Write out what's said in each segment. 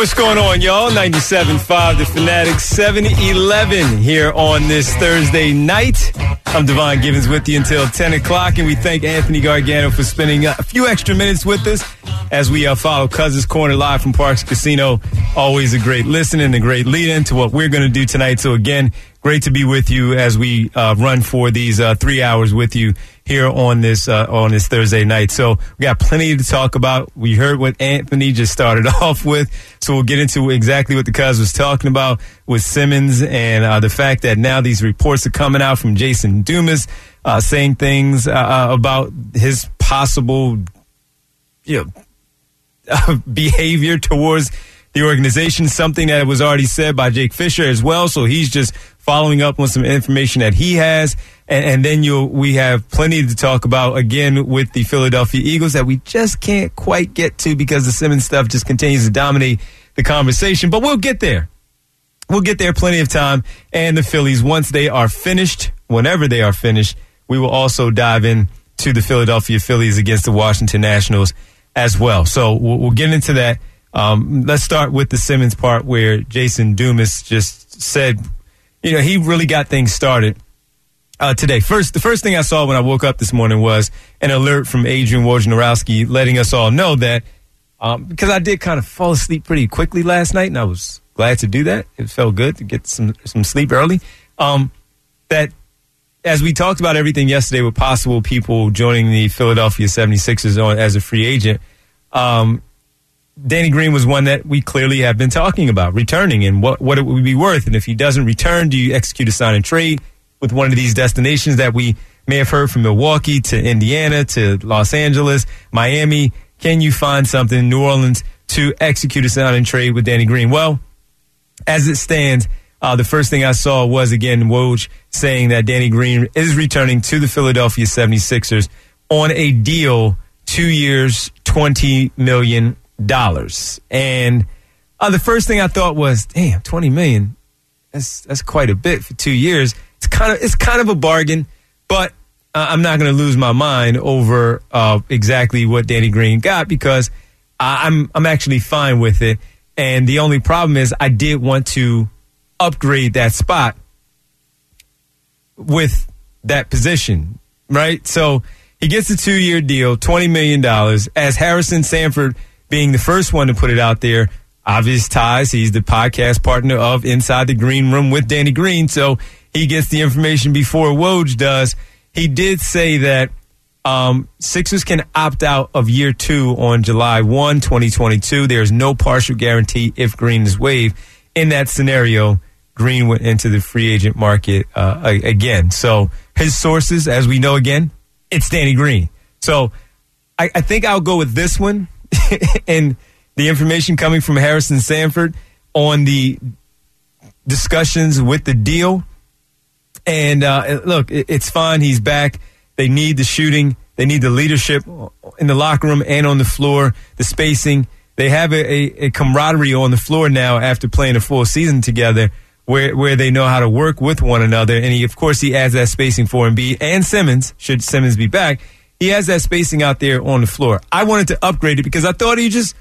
What's going on, y'all? 97.5 The Fanatic, 7-11 here on this Thursday night. I'm Devon Givens with you until 10 o'clock, and we thank Anthony Gargano for spending a few extra minutes with us as we follow Cousins Corner live from Parks Casino. Always a great listen and a great lead-in to what we're going to do tonight. So, again, great to be with you as we run for these 3 hours with you here on this Thursday night. So we got plenty to talk about. We heard what Anthony just started off with, so we'll get into exactly what the Cuz was talking about with Simmons and the fact that now these reports are coming out from Jason Dumas saying things about his possible behavior towards the organization, something that was already said by Jake Fisher as well. So he's just following up on some information that he has. And then we have plenty to talk about, again, with the Philadelphia Eagles that we just can't quite get to because the Simmons stuff just continues to dominate the conversation. But we'll get there. We'll get there plenty of time. And the Phillies, once they are finished, whenever they are finished, we will also dive in to the Philadelphia Phillies against the Washington Nationals as well. So we'll get into that. Let's start with the Simmons part where Jason Dumas just said, he really got things started today. The first thing I saw when I woke up this morning was an alert from Adrian Wojnarowski letting us all know that, because I did kind of fall asleep pretty quickly last night, and I was glad to do that. It felt good to get some sleep early. That as we talked about everything yesterday with possible people joining the Philadelphia 76ers as a free agent, Danny Green was one that we clearly have been talking about returning and what it would be worth. And if he doesn't return, do you execute a sign and trade with one of these destinations that we may have heard from Milwaukee to Indiana to Los Angeles, Miami? Can you find something in New Orleans to execute a sign and trade with Danny Green? Well, as it stands, the first thing I saw was, again, Woj saying that Danny Green is returning to the Philadelphia 76ers on a deal, 2 years, $20 million. And the first thing I thought was, damn, $20 million. That's quite a bit for 2 years. It's kind of a bargain, but I'm not going to lose my mind over exactly what Danny Green got because I'm actually fine with it. And the only problem is I did want to upgrade that spot with that position, right? So he gets a 2-year deal, $20 million, as Harrison Sanford being the first one to put it out there. Obvious ties. He's the podcast partner of Inside the Green Room with Danny Green, so he gets the information before Woj does. He did say that Sixers can opt out of year 2 on July 1, 2022. There's no partial guarantee if Green is waived. In that scenario, Green went into the free agent market again. So his sources, as we know again, it's Danny Green. So I think I'll go with this one and the information coming from Harrison Sanford on the discussions with the deal. And look, it's fine. He's back. They need the shooting. They need the leadership in the locker room and on the floor, the spacing. They have a camaraderie on the floor now after playing a full season together where they know how to work with one another. And of course, he adds that spacing for Embiid and Simmons, should Simmons be back. He has that spacing out there on the floor. I wanted to upgrade it because I thought he's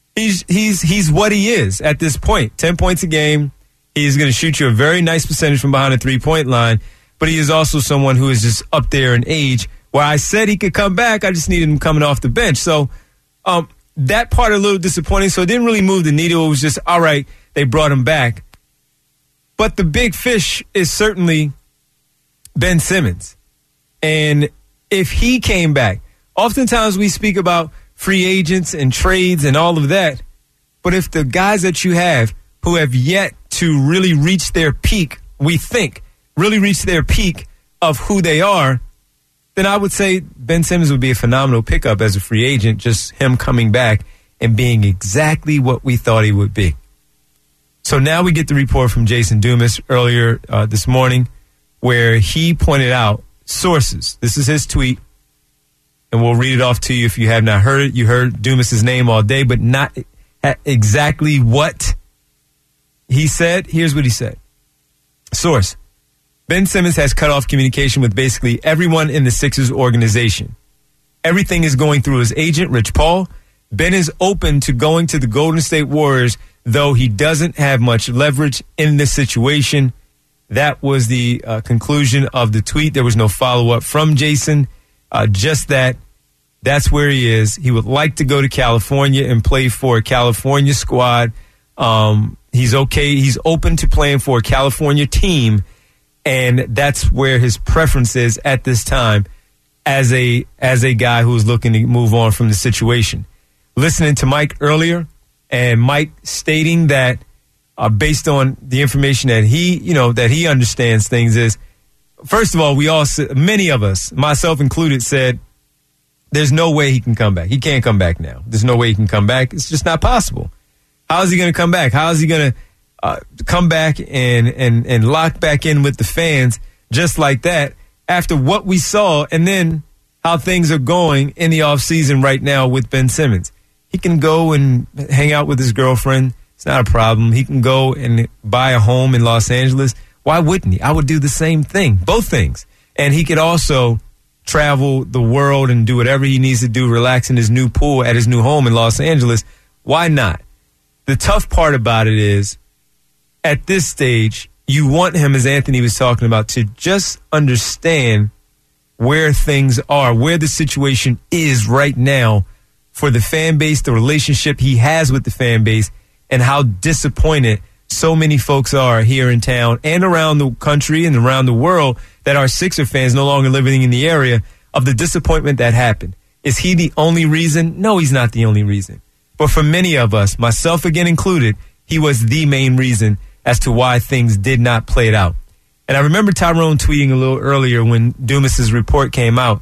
what he is at this point. 10 points a game. He's going to shoot you a very nice percentage from behind the three-point line, but he is also someone who is just up there in age where I said he could come back. I just needed him coming off the bench. So that part a little disappointing. So it didn't really move the needle. It was just, all right, they brought him back. But the big fish is certainly Ben Simmons. And if he came back, oftentimes we speak about free agents and trades and all of that. But if the guys that you have who have yet to really reach their peak, we think, really reach their peak of who they are, then I would say Ben Simmons would be a phenomenal pickup as a free agent, just him coming back and being exactly what we thought he would be. So now we get the report from Jason Dumas earlier this morning where he pointed out sources. This is his tweet, and we'll read it off to you if you have not heard it. You heard Dumas's name all day, but not exactly what he said. Here's what he said. Source: Ben Simmons has cut off communication with basically everyone in the Sixers organization. Everything is going through his agent, Rich Paul. Ben is open to going to the Golden State Warriors though he doesn't have much leverage in this situation. That was the conclusion of the tweet. There was no follow-up from Jason, just that's where he is. He would like to go to California and play for a California squad. He's okay. He's open to playing for a California team, and that's where his preference is at this time as a guy who's looking to move on from the situation. Listening to Mike earlier, and Mike stating that based on the information that he understands things is, first of all, many of us, myself included, said there's no way he can come back. He can't come back now. There's no way he can come back. It's just not possible. How is he going to come back? How is he going to come back and lock back in with the fans just like that after what we saw and then how things are going in the offseason right now with Ben Simmons? He can go and hang out with his girlfriend. It's not a problem. He can go and buy a home in Los Angeles. Why wouldn't he? I would do the same thing, both things. And he could also travel the world and do whatever he needs to do, relax in his new pool at his new home in Los Angeles. Why not? The tough part about it is, at this stage, you want him, as Anthony was talking about, to just understand where things are, where the situation is right now for the fan base, the relationship he has with the fan base, and how disappointed so many folks are here in town and around the country and around the world that are Sixer fans no longer living in the area of the disappointment that happened. Is he the only reason? No, he's not the only reason. But for many of us, myself again included, he was the main reason as to why things did not play it out. And I remember Tyrone tweeting a little earlier when Dumas's report came out.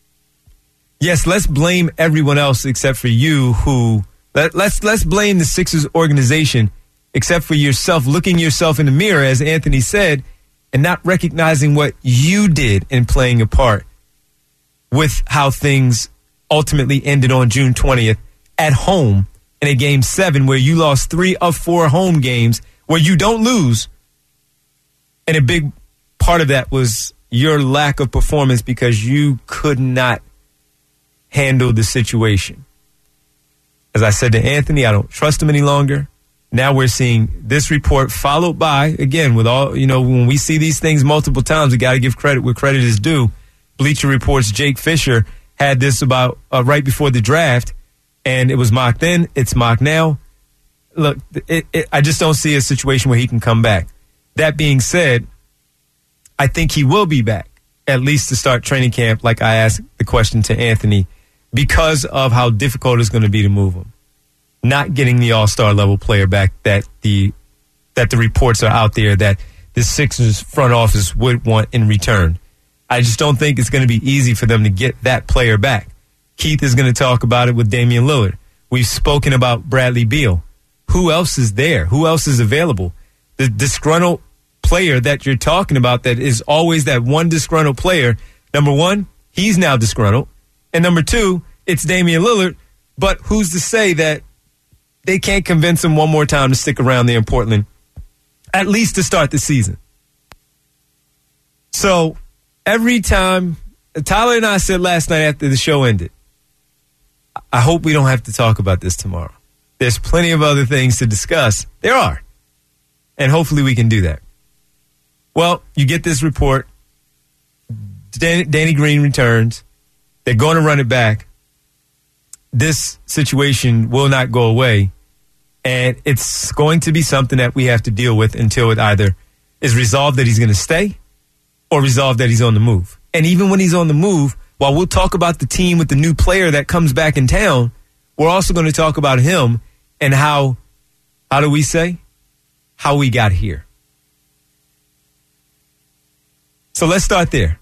Yes, let's blame everyone else except for you let's blame the Sixers organization except for yourself, looking yourself in the mirror, as Anthony said, and not recognizing what you did in playing a part with how things ultimately ended on June 20th at home in a Game 7 where you lost 3 of 4 home games where you don't lose. And a big part of that was your lack of performance because you could not handle the situation. As I said to Anthony, I don't trust him any longer. Now we're seeing this report followed by, again, with all, when we see these things multiple times, we got to give credit where credit is due. Bleacher Report's Jake Fisher had this about right before the draft, and it was mocked then, it's mocked now. Look, I just don't see a situation where he can come back. That being said, I think he will be back, at least to start training camp, like I asked the question to Anthony, because of how difficult it's going to be to move him. Not getting the all-star level player back that the reports are out there that the Sixers front office would want in return. I just don't think it's going to be easy for them to get that player back. Keith is going to talk about it with Damian Lillard. We've spoken about Bradley Beal. Who else is there? Who else is available? The disgruntled player that you're talking about that is always that one disgruntled player, number one, he's now disgruntled. And number two, it's Damian Lillard. But who's to say that they can't convince him one more time to stick around there in Portland, at least to start the season? So every time, Tyler and I said last night after the show ended, I hope we don't have to talk about this tomorrow. There's plenty of other things to discuss. There are. And hopefully we can do that. Well, you get this report. Danny Green returns. They're going to run it back. This situation will not go away. And it's going to be something that we have to deal with until it either is resolved that he's going to stay or resolved that he's on the move. And even when he's on the move, while we'll talk about the team with the new player that comes back in town, we're also going to talk about him and how do we say? How we got here. So let's start there.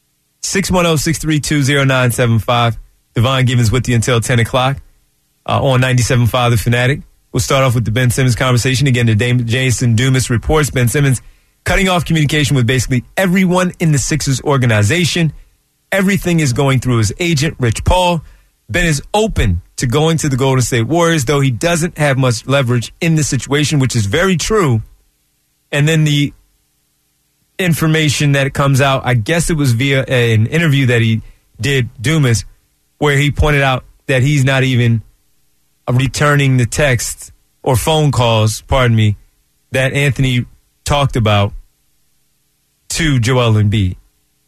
610-632-0975. Devon Givens with you until 10 o'clock on 97.5 The Fanatic. We'll start off with the Ben Simmons conversation. Again, the Jason Dumas reports Ben Simmons cutting off communication with basically everyone in the Sixers organization. Everything is going through his agent, Rich Paul. Ben is open to going to the Golden State Warriors, though he doesn't have much leverage in the situation, which is very true. And then the information that comes out, I guess it was via an interview that he did, Dumas, where he pointed out that he's not even returning the text or phone calls, pardon me, that Anthony talked about to Joel Embiid.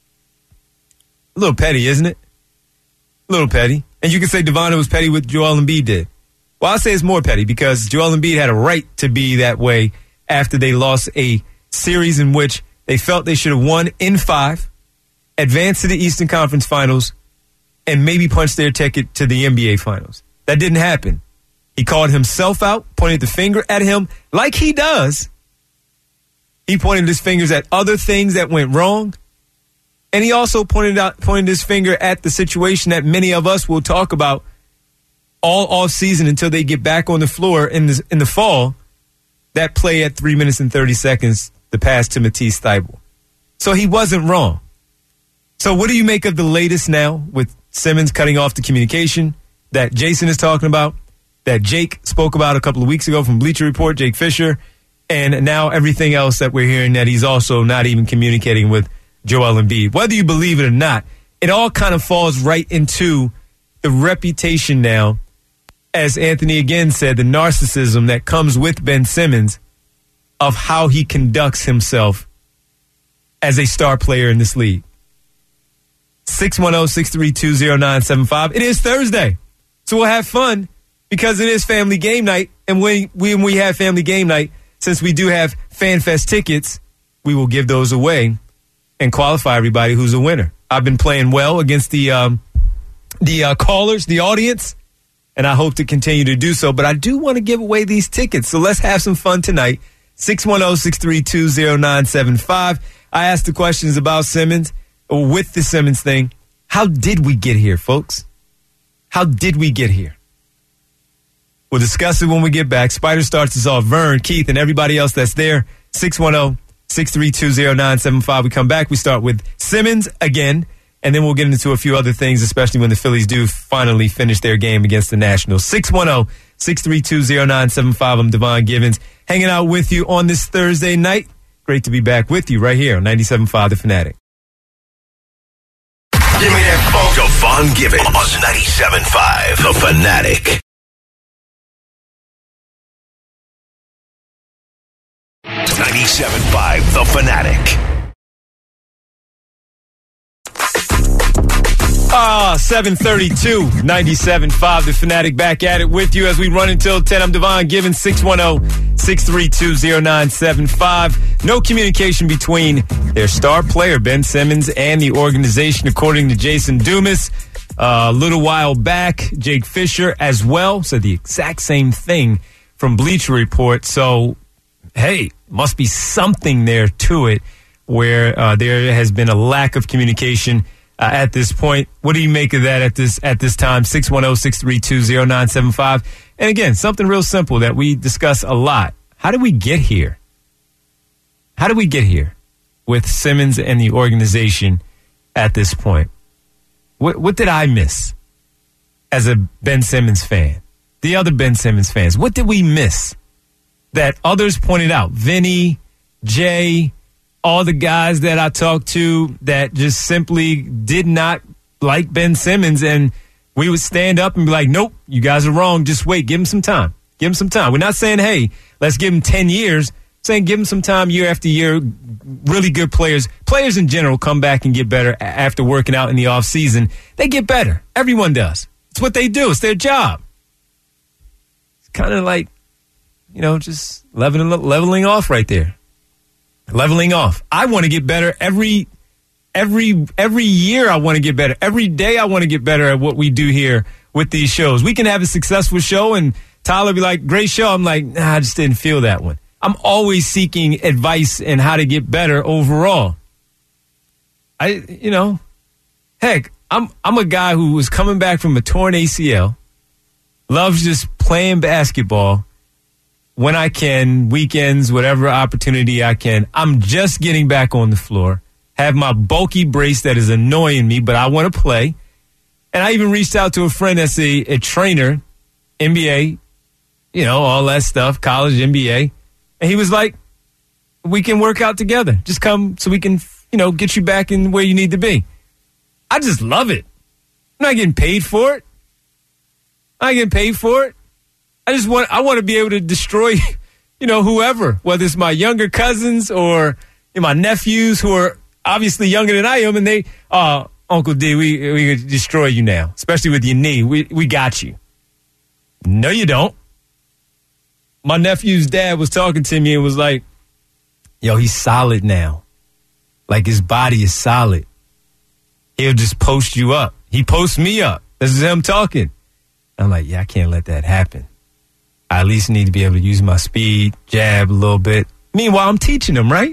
A little petty, isn't it? A little petty. And you can say Devonta was petty what Joel Embiid did. Well, I'll say it's more petty because Joel Embiid had a right to be that way after they lost a series in which they felt they should have won in 5, advanced to the Eastern Conference Finals, and maybe punched their ticket to the NBA Finals. That didn't happen. He called himself out, pointed the finger at him like he does. He pointed his fingers at other things that went wrong. And he also pointed his finger at the situation that many of us will talk about all off season until they get back on the floor in the fall. That play at 3 minutes and 30 seconds, the pass to Matisse Thybulle. So he wasn't wrong. So what do you make of the latest now with Simmons cutting off the communication that Jason is talking about, that Jake spoke about a couple of weeks ago from Bleacher Report, Jake Fisher, and now everything else that we're hearing that he's also not even communicating with Joel Embiid? Whether you believe it or not, it all kind of falls right into the reputation now, as Anthony again said, the narcissism that comes with Ben Simmons of how he conducts himself as a star player in this league. 610-632-0975. It is Thursday, so we'll have fun because it is family game night. And when we have family game night, since we do have FanFest tickets, we will give those away and qualify everybody who's a winner. I've been playing well against the callers, the audience, and I hope to continue to do so. But I do want to give away these tickets, so let's have some fun tonight. 610-632-0975. I asked the questions about Simmons, or with the Simmons thing. How did we get here, folks? How did we get here? We'll discuss it when we get back. Spider starts us off. Vern, Keith, and everybody else that's there. 610-632-0975. We come back. We start with Simmons again, and then we'll get into a few other things, especially when the Phillies do finally finish their game against the Nationals. 610-632-0975. I'm Devon Givens, hanging out with you on this Thursday night. Great to be back with you right here on 97.5 The Fanatic. Give me that phone. Devon Givens on 97.5 The Fanatic. 97.5 The Fanatic. 7:32, 97.5 The Fanatic, back at it with you as we run until 10. I'm Devon Givens, 610-632-0975. No communication between their star player, Ben Simmons, and the organization, according to Jason Dumas. A little while back, Jake Fisher as well said the exact same thing from Bleacher Report. So, hey, must be something there to it where there has been a lack of communication at this point. What do you make of that at this time? 610-632-0975. And again, something real simple that we discuss a lot. How did we get here? How did we get here with Simmons and the organization at this point? What did I miss as a Ben Simmons fan? The other Ben Simmons fans, what did we miss that others pointed out? Vinny, Jay, all the guys that I talked to that just simply did not like Ben Simmons, and we would stand up and be like, nope, you guys are wrong. Just wait. Give him some time. Give him some time. We're not saying, hey, let's give him 10 years. We're saying give him some time year after year. Really good players. Players in general come back and get better after working out in the offseason. They get better. Everyone does. It's what they do. It's their job. It's kind of like, just leveling off right there. Leveling off. I want to get better every year. I want to get better. Every day I want to get better at what we do here with these shows. We can have a successful show and Tyler be like, great show. I'm like, nah, I just didn't feel that one. I'm always seeking advice in how to get better overall. Heck, I'm a guy who was coming back from a torn ACL, loves just playing basketball when I can, weekends, whatever opportunity I can. I'm just getting back on the floor, have my bulky brace that is annoying me, but I want to play. And I even reached out to a friend that's a trainer, NBA, all that stuff, college, NBA. And he was like, we can work out together. Just come so we can, get you back in where you need to be. I just love it. I'm not getting paid for it. I want to be able to destroy, whoever, whether it's my younger cousins or my nephews who are obviously younger than I am, and they, Uncle D, we could destroy you now, especially with your knee. We got you. No, you don't. My nephew's dad was talking to me and was like, yo, he's solid now. Like, his body is solid. He'll just post you up. He posts me up. This is him talking. I'm like, yeah, I can't let that happen. I at least need to be able to use my speed, jab a little bit. Meanwhile, I'm teaching him, right?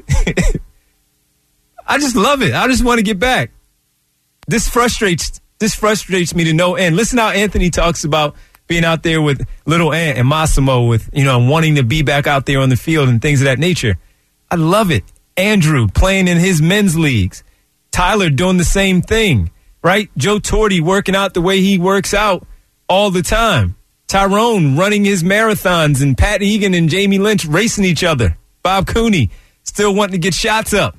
I just love it. I just want to get back. This frustrates me to no end. Listen how Anthony talks about being out there with Little Ant and Massimo with, wanting to be back out there on the field and things of that nature. I love it. Andrew playing in his men's leagues. Tyler doing the same thing, right? Joe Torre working out the way he works out all the time. Tyrone running his marathons, and Pat Egan and Jamie Lynch racing each other. Bob Cooney still wanting to get shots up.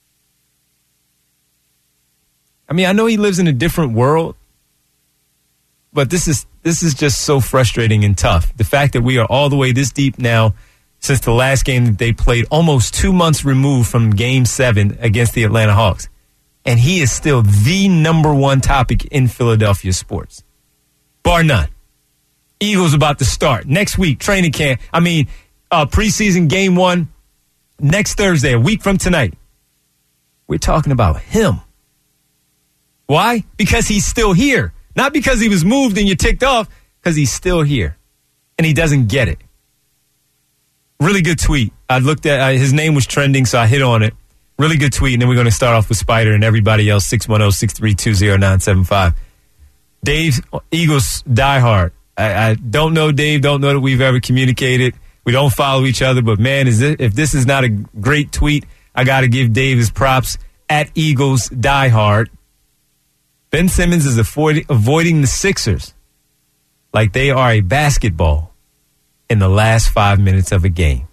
I mean, I know he lives in a different world, but this is just so frustrating and tough. The fact that we are all the way this deep now since the last game that they played, almost 2 months removed from Game 7 against the Atlanta Hawks. And he is still the number one topic in Philadelphia sports. Bar none. Eagles about to start. Next week, training camp. Preseason Game 1 next Thursday, a week from tonight. We're talking about him. Why? Because he's still here. Not because he was moved and you ticked off, because he's still here. And he doesn't get it. Really good tweet. I looked at his name was trending, so I hit on it. Really good tweet, and then we're going to start off with Spider and everybody else, 610-632-0975. Dave, Eagles diehard. I don't know Dave, don't know that we've ever communicated. We don't follow each other, but man, if this is not a great tweet, I got to give Dave his props. At Eagles diehard. Ben Simmons is avoiding the Sixers like they are a basketball in the last 5 minutes of a game.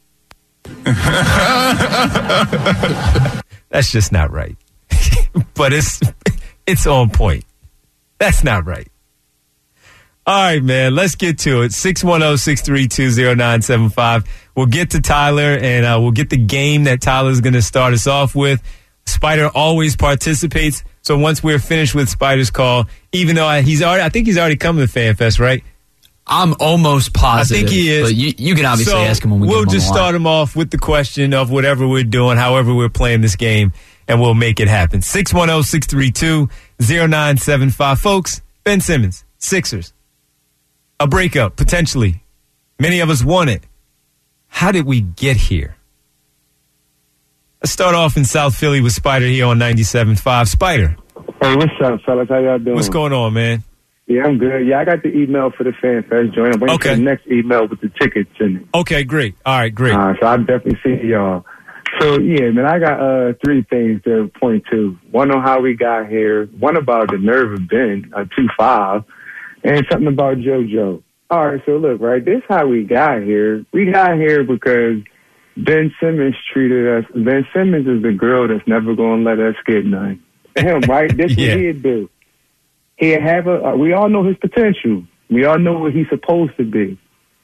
That's just not right. But it's on point. That's not right. All right, man, let's get to it. 610-632-0975. We'll get to Tyler, and we'll get the game that Tyler's going to start us off with. Spider always participates, so once we're finished with Spider's call, even though I think he's already come to the Fan Fest, right? I'm almost positive. I think he is. But you can obviously ask him when we'll get him just start him off with the question of whatever we're doing, however we're playing this game, and we'll make it happen. 610-632-0975. Folks, Ben Simmons, Sixers. A breakup, potentially. Many of us want it. How did we get here? Let's start off in South Philly with Spider here on 97.5. Spider. Hey, what's up, fellas? How y'all doing? What's going on, man? Yeah, I'm good. Yeah, I got the email for the Fan Fest joint. I'm waiting for the next email with the tickets in it. Okay, great. All right, great. So I'll definitely see y'all. So, yeah, man, I got 3 things to point to. One on how we got here, one about the nerve of Ben, 2-5, and something about JoJo. All right, so look, right, this is how we got here. We got here because Ben Simmons treated us. Ben Simmons is the girl that's never going to let us get none. Him, right? This is what he'd do. He'd have we all know his potential. We all know what he's supposed to be.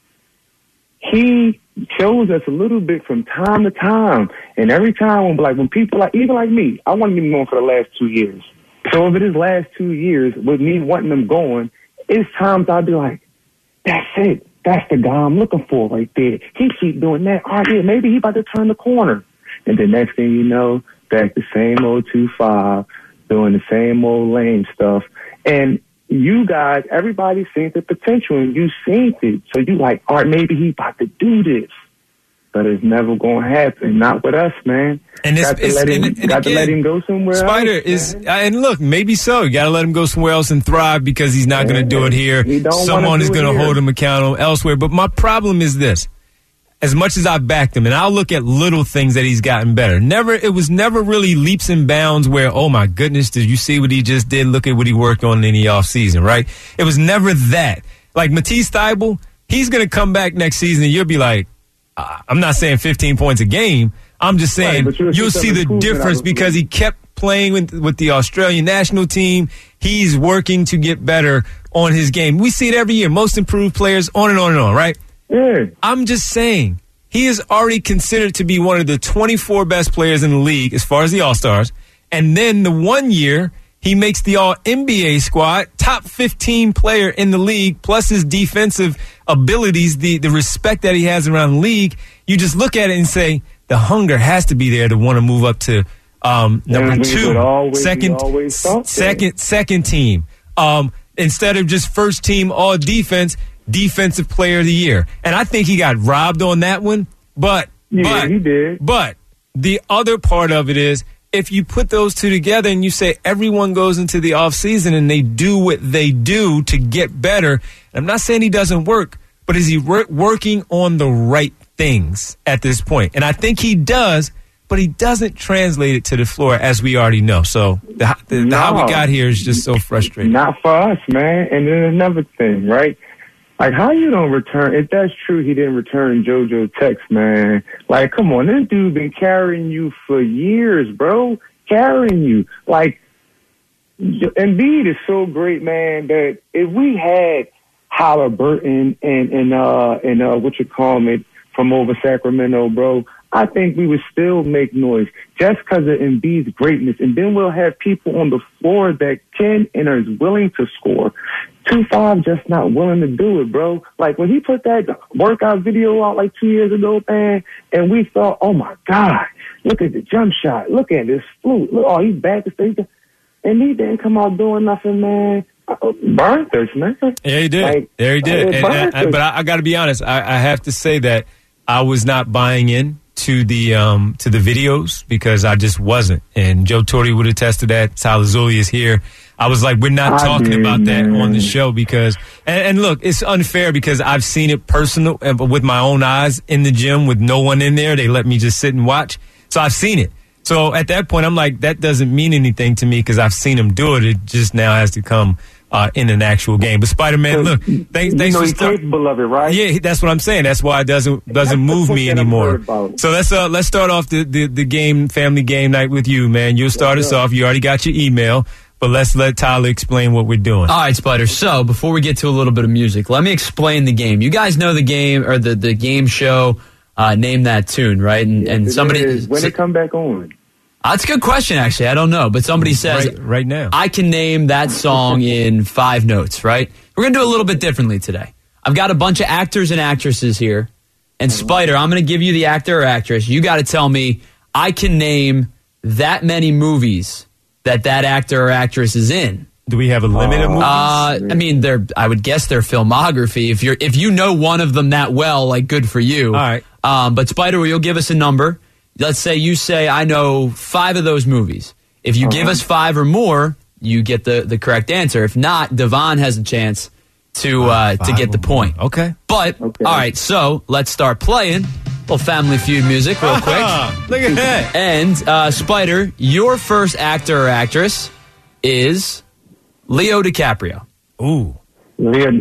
He shows us a little bit from time to time. And every time, when people, even like me, I wanted him going for the last 2 years. So over this last 2 years, with me wanting them going, it's times I'd be like, that's it. That's the guy I'm looking for right there. He keep doing that. Oh, yeah, maybe he about to turn the corner. And the next thing you know, back the same old 2-5, doing the same old lame stuff. And you guys, everybody seen the potential, and you seen it. So you like, all right, maybe he about to do this. But it's never going to happen. Not with us, man. And got to let him go somewhere Spider else. And look, maybe so. You got to let him go somewhere else and thrive because he's not going to do it here. Someone is going to hold him accountable elsewhere. But my problem is this. As much as I backed him, and I'll look at little things that he's gotten better. It was never really leaps and bounds where, oh my goodness, did you see what he just did? Look at what he worked on in the offseason, right? It was never that. Like Matisse Thybulle, he's going to come back next season and you'll be like, I'm not saying 15 points a game. I'm just saying you'll see the difference because he kept playing with the Australian national team. He's working to get better on his game. We see it every year. Most improved players, on and on and on, right? Yeah. I'm just saying, he is already considered to be one of the 24 best players in the league as far as the All-Stars. And then the one year, he makes the All-NBA squad, top 15 player in the league, plus his defensive abilities, the respect that he has around the league. You just look at it and say, the hunger has to be there to want to move up to number two, second team. Instead of just first team all defense, defensive player of the year. And I think he got robbed on that one. But he did. But the other part of it is, if you put those two together and you say everyone goes into the offseason and they do what they do to get better, I'm not saying he doesn't work, but is he working on the right things at this point? And I think he does, but he doesn't translate it to the floor, as we already know. So the how we got here is just so frustrating. Not for us, man. And then another thing, right? Like, how you don't return, if that's true, he didn't return JoJo text, man. Like, come on, this dude been carrying you for years, bro. Carrying you. Like, Embiid is so great, man, that if we had Halliburton and what you call it, from over Sacramento, bro, I think we would still make noise just because of Embiid's greatness. And then we'll have people on the floor that can and are willing to score. 2-5 just not willing to do it, bro. Like, when he put that workout video out like 2 years ago, man, and we thought, oh, my God, look at the jump shot. Look at this flute. Look, oh, he's back to stage. And he didn't come out doing nothing, man. Burned us, man. Yeah, he did. Like, yeah, he did. But I got to be honest. I have to say that I was not buying in to the videos because I just wasn't. And Joe Torre would attest to that. Tyler Zulli is here. I was like, we're not talking about that on the show because, and look, it's unfair because I've seen it personal with my own eyes in the gym with no one in there. They let me just sit and watch. So I've seen it. So at that point, I'm like, that doesn't mean anything to me because I've seen him do it. It just now has to come in an actual game. But Spider-Man, look, thanks for he's capable of it, right? Yeah, that's what I'm saying. That's why it doesn't move me anymore. So let's start off the game, family game night with you, man. You'll start us off. You already got your email. But let's let Tyler explain what we're doing. All right, Spider. So before we get to a little bit of music, let me explain the game. You guys know the game or the game show, Name That Tune, right? And somebody when it come back on. That's a good question, actually. I don't know. But somebody says right now. I can name that song in 5 notes, right? We're going to do a little bit differently today. I've got a bunch of actors and actresses here. And Spider, I'm going to give you the actor or actress. You got to tell me I can name that many movies that actor or actress is in. Do we have a limit of movies? I mean, I would guess their filmography. If you know one of them that well, like, good for you. All right. But Spider, you'll give us a number. Let's say you say I know 5 of those movies. If you give us 5 or more, you get the correct answer. If not, Devon has a chance to get the point. Okay. But all right, so let's start playing. Little Family Feud music real quick. Look at that. And, Spider, your first actor or actress is Leo DiCaprio. Ooh. Man.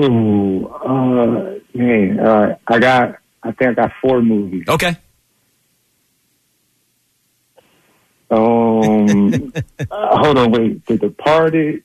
All right. I think I got 4 movies. Okay. Hold on, wait. The Departed,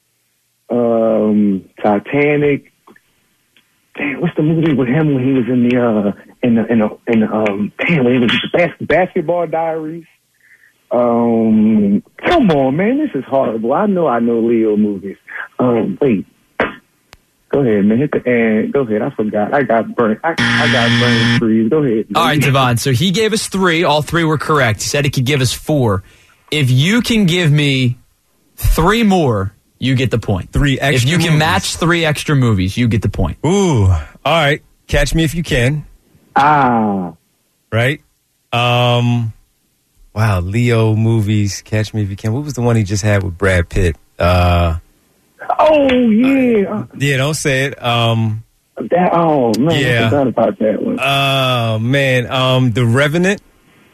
Titanic. Damn, what's the movie with him when he was in the when he was Basketball Diaries? Come on, man, this is horrible. I know Leo movies. Wait. Go ahead, man. Hit the end. Go ahead. I forgot. I got burnt. I got brain freeze. Go ahead. All right, Devon. So he gave us 3. All 3 were correct. He said he could give us 4. If you can give me 3 more, you get the point. 3 extra If you can movies. match 3 extra movies, you get the point. Ooh. All right. Catch Me If You Can. Right? Wow, Leo movies. Catch Me If You Can. What was the one he just had with Brad Pitt? Oh, yeah. Yeah, don't say it. Man, yeah. I forgot about that one. Man. The Revenant.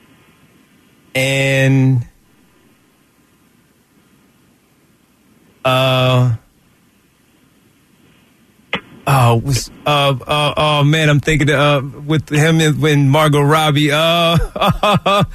And man, I'm thinking with him and Margot Robbie. That's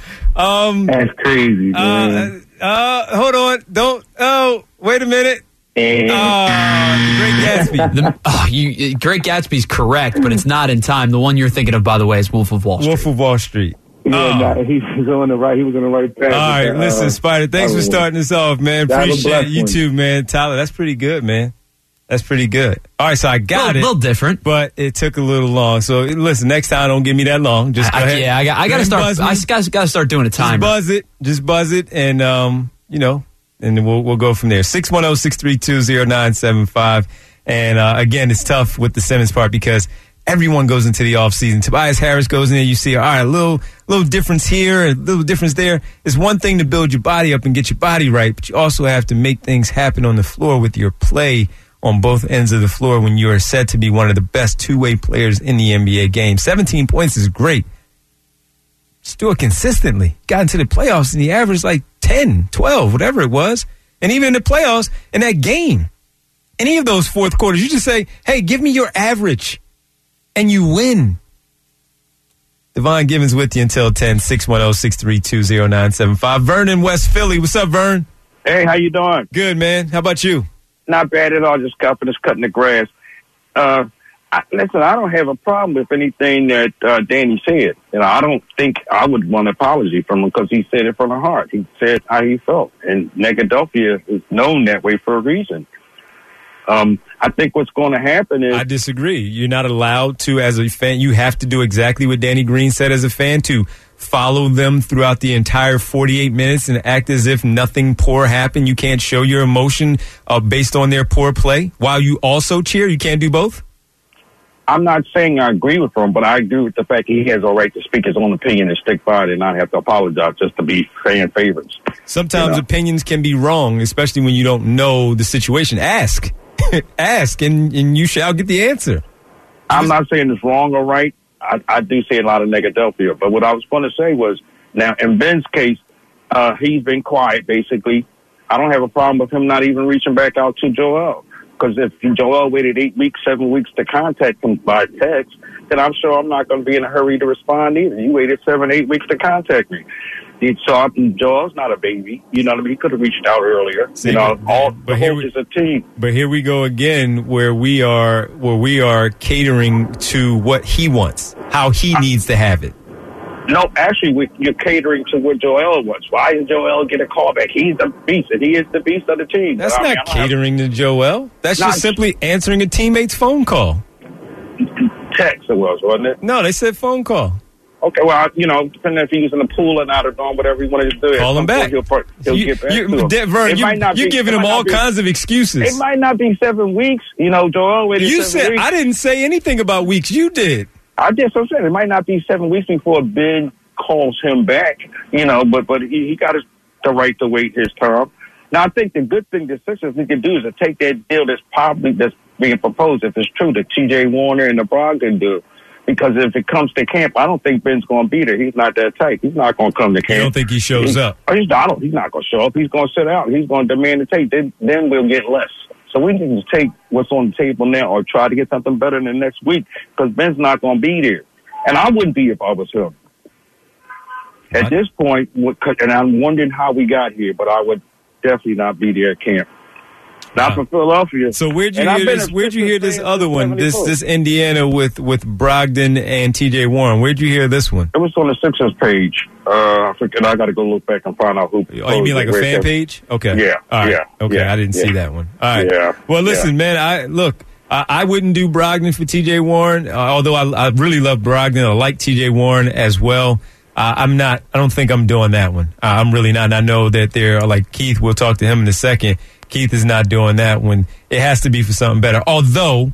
crazy, man. Hold on. Don't. Oh, wait a minute. And The Great Gatsby. Great Gatsby's correct, but it's not in time. The one you're thinking of, by the way, is Wolf of Wall Street. Wolf of Wall Street. yeah, he was on the right. He was on the right path. All right, listen, Spider, thanks for starting us off, man. Have a Appreciate you blessed too, man. Tyler, that's pretty good, man. That's pretty good. All right, so I got A little different. but it took a little long. So listen, next time don't give me that long. Just go ahead. Yeah, I got to start. I got to start doing a timer. Just buzz it, and and we'll go from there. 610-632-0975. And again, it's tough with the Simmons part because everyone goes into the offseason. Tobias Harris goes in there. You see, all right, a little difference here, a little difference there. It's one thing to build your body up and get your body right, but you also have to make things happen on the floor with your play on both ends of the floor when you are said to be one of the best two-way players in the NBA game. 17 points is great. Just do it consistently. Got into the playoffs and he averaged like 10, 12, whatever it was. And even in the playoffs, in that game, any of those fourth quarters, you just say, hey, give me your average, and you win. Devon Givens with you until 10, 610-632-0975. Vern in West Philly. What's up, Vern? Hey, how you doing? Good, man. How about you? Not bad at all. Just cutting the grass. Listen, I don't have a problem with anything that Danny said. I don't think I would want an apology from him because he said it from the heart. He said how he felt, and Philadelphia is known that way for a reason. I think what's going to happen is... I disagree. You're not allowed to, as a fan. You have to do exactly what Danny Green said as a fan, to follow them throughout the entire 48 minutes and act as if nothing poor happened. You can't show your emotion based on their poor play while you also cheer. You can't do both? I'm not saying I agree with him, but I agree with the fact he has a right to speak his own opinion and stick by it and not have to apologize just to be fan favorites. Sometimes opinions can be wrong, especially when you don't know the situation. Ask. Ask, and you shall get the answer. I'm not saying it's wrong or right. I do see a lot of Philadelphia. But what I was going to say was, now, in Ben's case, he's been quiet, basically. I don't have a problem with him not even reaching back out to Joel. Because if Joel waited 8 weeks, 7 weeks to contact him by text, then I'm sure I'm not going to be in a hurry to respond either. You waited 7, 8 weeks to contact me. So Joel's not a baby. You know what I mean? He could have reached out earlier. See, the whole is a team. But here we go again, where we are catering to what he wants, how he needs to have it. No, actually, you're catering to what Joel wants. Why did Joel get a call back? He's the beast, and he is the beast of the team. That's not catering to Joel. That's just simply answering a teammate's phone call. Text it was, wasn't it? No, they said phone call. Okay, well, depending if he's in the pool or not or doing whatever he wanted to do. Call him back. He'll get back to him. Vern, you're giving him all kinds of excuses. It might not be 7 weeks. Joel waited 7 weeks. I didn't say anything about weeks. You did. I just said it might not be 7 weeks before Ben calls him back, but he got the right to wait his term. Now, I think the good thing the Sixers need to do is to take that deal that's being proposed, if it's true, that T.J. Warner and the Brogdon do. Because if it comes to camp, I don't think Ben's going to be there. He's not that type. He's not going to come to camp. You don't think he shows up? He's not going to show up. He's going to sit out. He's going to demand to take. Then we'll get less. So we need to take what's on the table now or try to get something better in the next week because Ben's not going to be there. And I wouldn't be if I was him. At this point, and I'm wondering how we got here, but I would definitely not be there at camp. Not from Philadelphia. So where'd you hear this other one? This Indiana with Brogdon and T.J. Warren. Where'd you hear this one? It was on the Sixers page. I got to go look back and find out who. Oh, you mean like a fan page? Okay. Yeah. All right. Yeah. Okay. Yeah. I didn't see that one. All right. Yeah. Well, listen, man. I wouldn't do Brogdon for T.J. Warren, although I really love Brogdon. I like T.J. Warren as well. I don't think I'm doing that one. I'm really not. And I know that there are like Keith. We'll talk to him in a second. Keith is not doing that one. It has to be for something better. Although,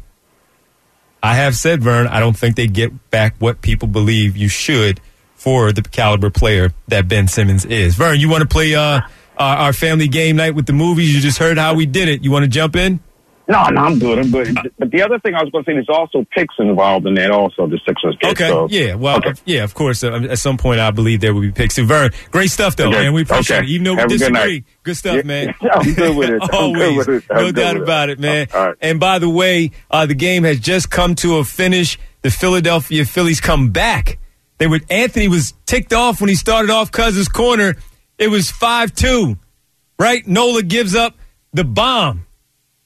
I have said, Vern, I don't think they get back what people believe you should for the caliber player that Ben Simmons is. Vern, you want to play our family game night with the movies? You just heard how we did it. You want to jump in? No, I'm good. But the other thing I was going to say, there's also picks involved in that also, the Sixers get. Okay, so. Yeah, well, okay. Yeah, of course. At some point, I believe there will be picks. So, Vern, great stuff, though, man. We appreciate it. Even though we disagree. Good stuff, man. I'm good with it. Always. No doubt about it, man. All right. And by the way, the game has just come to a finish. The Philadelphia Phillies come back. Anthony was ticked off when he started off Cousins' corner. It was 5-2, right? Nola gives up the bomb.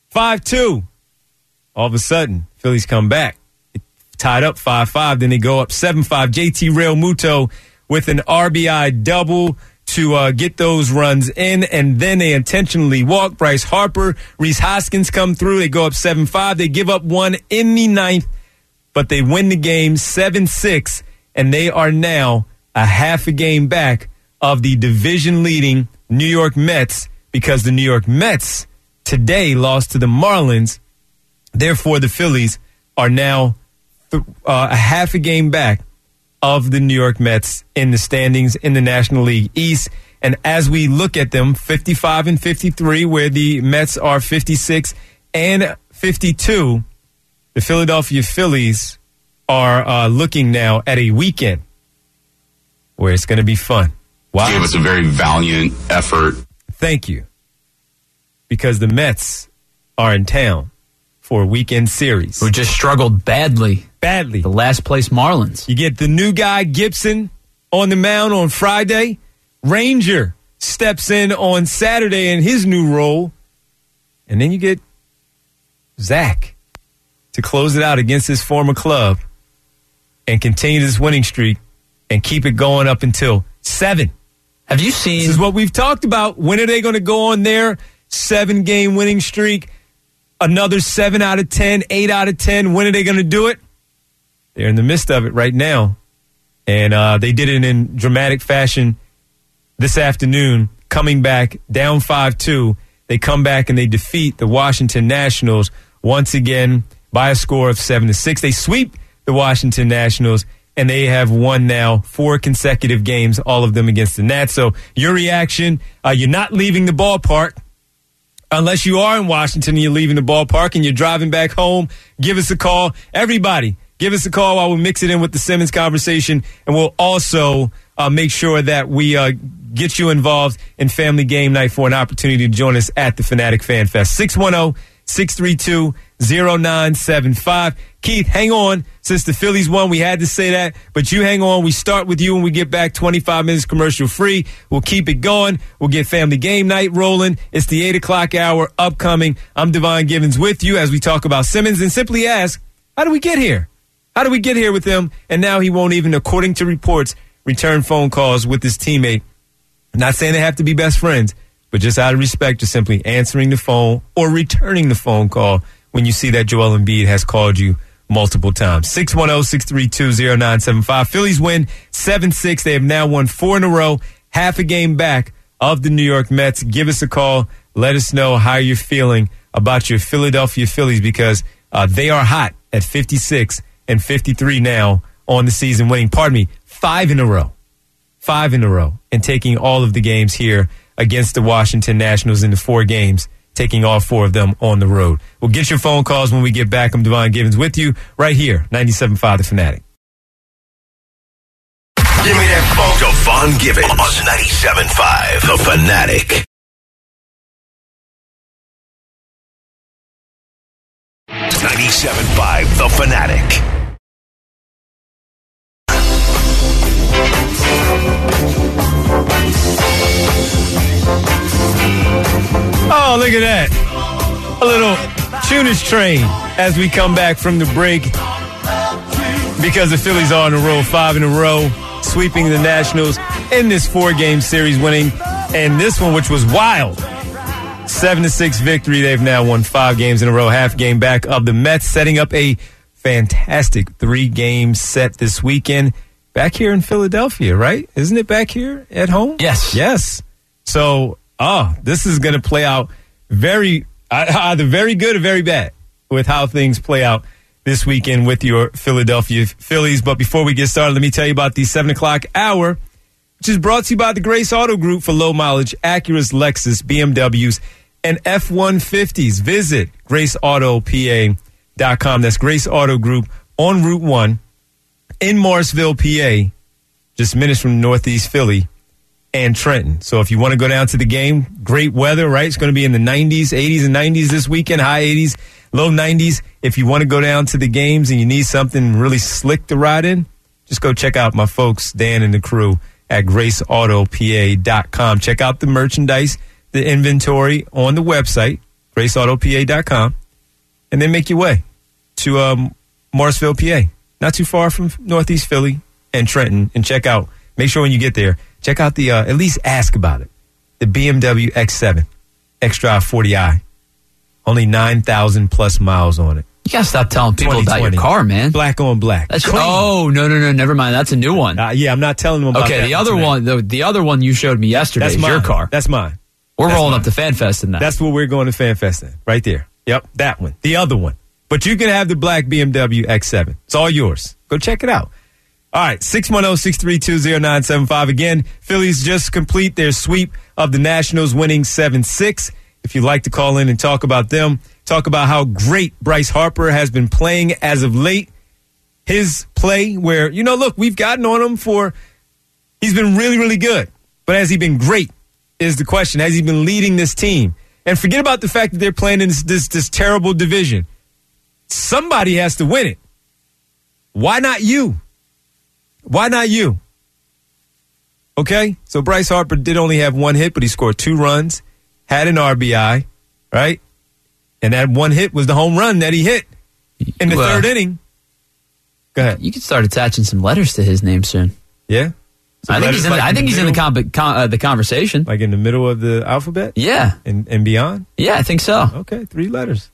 5-2. All of a sudden, Phillies come back. It tied up 5-5. Then they go up 7-5. JT Realmuto with an RBI double to get those runs in. And then they intentionally walk. Bryce Harper, Rhys Hoskins come through. They go up 7-5. They give up one in the ninth, but they win the game 7-6. And they are now a half a game back of the division-leading New York Mets, because the New York Mets today lost to the Marlins. Therefore, the Phillies are now a half a game back of the New York Mets in the standings in the National League East. And as we look at them, 55 and 53, where the Mets are 56 and 52, the Philadelphia Phillies are looking now at a weekend where it's going to be fun. Wow. Gave us a very valiant effort. Thank you. Because the Mets are in town for a weekend series. Who just struggled badly. Badly. The last place Marlins. You get the new guy, Gibson, on the mound on Friday. Ranger steps in on Saturday in his new role. And then you get Zach to close it out against his former club and continue this winning streak and keep it going up until 7. Have you seen... This is what we've talked about. When are they going to go on their 7-game winning streak? Another 7 out of 10, 8 out of 10. When are they going to do it? They're in the midst of it right now. And they did it in dramatic fashion this afternoon, coming back down 5-2. They come back and they defeat the Washington Nationals once again by a score of 7-6. They sweep the Washington Nationals, and they have won now 4 consecutive games, all of them against the Nats. So your reaction, you're not leaving the ballpark. Unless you are in Washington and you're leaving the ballpark and you're driving back home, give us a call. Everybody, give us a call while we mix it in with the Simmons conversation. And we'll also make sure that we get you involved in Family Game Night for an opportunity to join us at the Fanatic Fan Fest. 610-632-0975. Keith, hang on. Since the Phillies won, we had to say that, but you hang on. We start with you when we get back. 25 minutes commercial free. We'll keep it going. We'll get Family Game Night rolling. It's the 8 o'clock hour upcoming. I'm Devon Givens with you as we talk about Simmons and simply ask, how do we get here? How do we get here with him? And now he won't even, according to reports, return phone calls with his teammate. I'm not saying they have to be best friends, but just out of respect, just simply answering the phone or returning the phone call when you see that Joel Embiid has called you multiple times. 610-632-0975. Phillies win 7-6. They have now won 4 in a row, half a game back of the New York Mets. Give us a call. Let us know how you're feeling about your Philadelphia Phillies, because they are hot at 56 and 53 now on the season, winning, 5 in a row. 5 in a row, and taking all of the games here against the Washington Nationals in the 4 games, taking all 4 of them on the road. We'll get your phone calls when we get back. I'm Devon Givens with you right here, 97.5 The Fanatic. Give me that phone. Devon Givens on 97.5 The Fanatic. 97.5 The Fanatic. Oh, look at that. A little Tunis train as we come back from the break, because the Phillies are on a roll, 5 in a row, sweeping the Nationals in this 4-game series, winning. And this one, which was wild, 7-6 victory. They've now won 5 games in a row, half game back of the Mets, setting up a fantastic 3-game set this weekend. Back here in Philadelphia, right? Isn't it back here at home? Yes. Yes. So, this is going to play out either very good or very bad with how things play out this weekend with your Philadelphia Phillies. But before we get started, let me tell you about the 7 o'clock hour, which is brought to you by the Grace Auto Group for low mileage Acuras, Lexus, BMWs, and F-150s. Visit GraceAutoPA.com. That's Grace Auto Group on Route 1 in Morrisville, PA, just minutes from Northeast Philly and Trenton. So if you want to go down to the game, great weather, right? It's going to be in the 90s, 80s and 90s this weekend, high 80s, low 90s. If you want to go down to the games and you need something really slick to ride in, just go check out my folks, Dan and the crew, at GraceAutoPA.com. Check out the merchandise, the inventory on the website, GraceAutoPA.com, and then make your way to Morrisville, PA. Not too far from Northeast Philly and Trenton. And make sure when you get there, check out the, at least ask about it. The BMW X7 X-Drive 40i. Only 9,000 plus miles on it. You gotta stop telling people about your car, man. Black on black. No, never mind. That's a new one. Yeah, I'm not telling them about that. Okay, the other one you showed me yesterday is your car. That's mine. We're rolling up to FanFest in that. That's what we're going to FanFest in, right there. Yep, that one. The other one. But you can have the black BMW X7. It's all yours. Go check it out. All right, 610-632-0975. Again, Phillies just complete their sweep of the Nationals, winning 7-6. If you'd like to call in and talk about them, talk about how great Bryce Harper has been playing as of late. His play where, look, we've gotten on him he's been really, really good. But has he been great is the question. Has he been leading this team? And forget about the fact that they're playing in this terrible division. Somebody has to win it. Why not you? Why not you? Okay, so Bryce Harper did only have one hit, but he scored 2 runs, had an RBI, right? And that one hit was the home run that he hit in the third inning. Go ahead. You could start attaching some letters to his name soon. Yeah? I think he's in the conversation. Like in the middle of the alphabet? Yeah. And beyond? Yeah, I think so. Okay, 3 letters.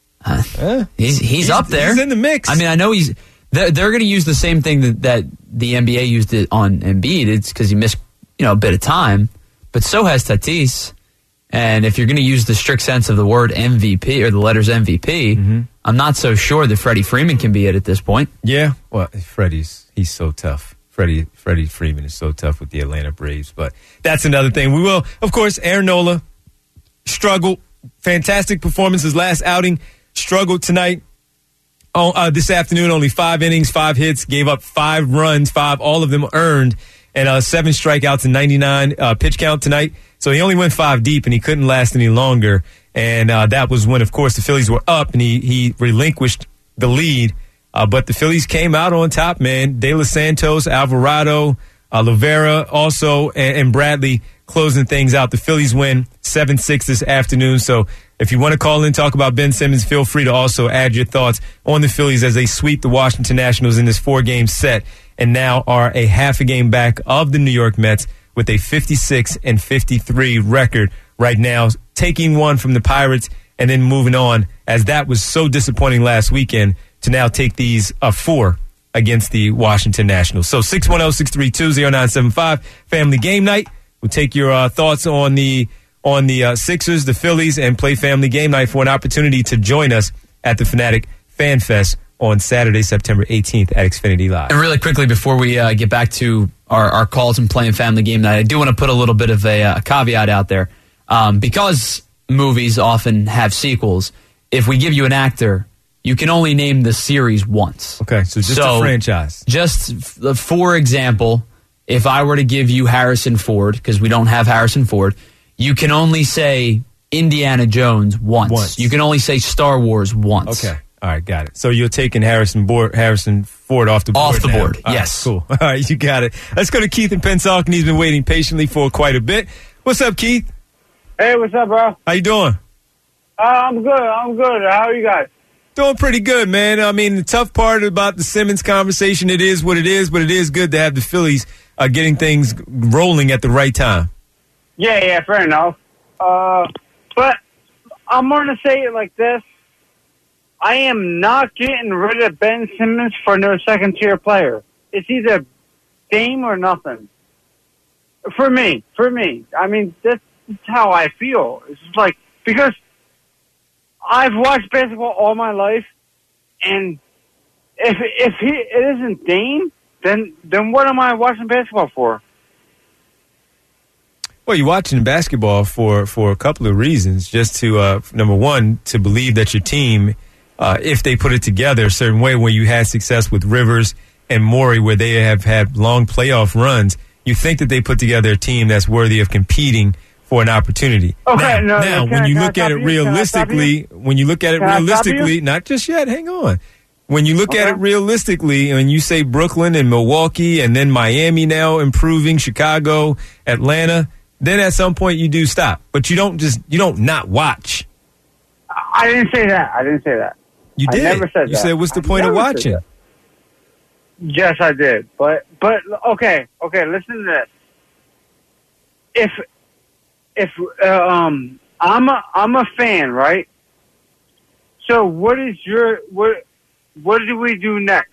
He's up there. He's in the mix. I mean, I know they're going to use the same thing that the NBA used it on Embiid. It's because he missed a bit of time, but so has Tatis. And if you're going to use the strict sense of the word MVP or the letters MVP, I'm not so sure that Freddie Freeman can be it at this point. Yeah, well, he's so tough. Freddie Freeman is so tough with the Atlanta Braves, but that's another thing. We will, of course, Aaron Nola struggled. Fantastic performance his last outing. Struggled tonight. This afternoon, only 5 innings, 5 hits, gave up 5 runs, 5, all of them earned, and 7 strikeouts and 99 pitch count tonight. So he only went 5 deep, and he couldn't last any longer. And that was when, of course, the Phillies were up, and he relinquished the lead. But the Phillies came out on top, man. De Los Santos, Alvarado, Lovera also, and Bradley closing things out. The Phillies win 7-6 this afternoon. So if you want to call in and talk about Ben Simmons, feel free to also add your thoughts on the Phillies as they sweep the Washington Nationals in this 4-game set and now are a half a game back of the New York Mets with a 56-53 record right now, taking one from the Pirates and then moving on, as that was so disappointing last weekend, to now take these 4 against the Washington Nationals. So 610-632-0975, Family Game Night. We'll take your thoughts on the Sixers, the Phillies, and play Family Game Night for an opportunity to join us at the Fanatic Fan Fest on Saturday, September 18th at Xfinity Live. And really quickly, before we get back to our calls and playing Family Game Night, I do want to put a little bit of a caveat out there. Because movies often have sequels, if we give you an actor, you can only name the series once. Okay, so just a franchise. Just for example, if I were to give you Harrison Ford, because we don't have Harrison Ford, you can only say Indiana Jones once. You can only say Star Wars once. Okay. All right, got it. So you're taking Harrison Ford off the board. Off the board, All yes. Right, cool. All right, you got it. Let's go to Keith in Pensacola. He's been waiting patiently for quite a bit. What's up, Keith? Hey, what's up, bro? How you doing? I'm good. How are you guys? Doing pretty good, man. I mean, the tough part about the Simmons conversation, it is what it is, but it is good to have the Phillies getting things rolling at the right time. Yeah, fair enough. But I'm going to say it like this. I am not getting rid of Ben Simmons for no second-tier player. It's either Dame or nothing. For me. I mean, that's how I feel. It's just like, because I've watched basketball all my life, and if it isn't Dame, then what am I watching basketball for? Well, you're watching basketball for a couple of reasons. Just to, number one, to believe that your team, if they put it together a certain way, where you had success with Rivers and Morey, where they have had long playoff runs, you think that they put together a team that's worthy of competing for an opportunity. Okay, now, when you look at it realistically, not just yet, hang on. When you look at it realistically, and you say Brooklyn and Milwaukee and then Miami now improving, Chicago, Atlanta, then at some point you do stop. But you don't not watch. I didn't say that. You did. I never said that. You said, what's the point of watching? Yes, I did. But okay, listen to this. If I'm a fan, right? So what do we do next?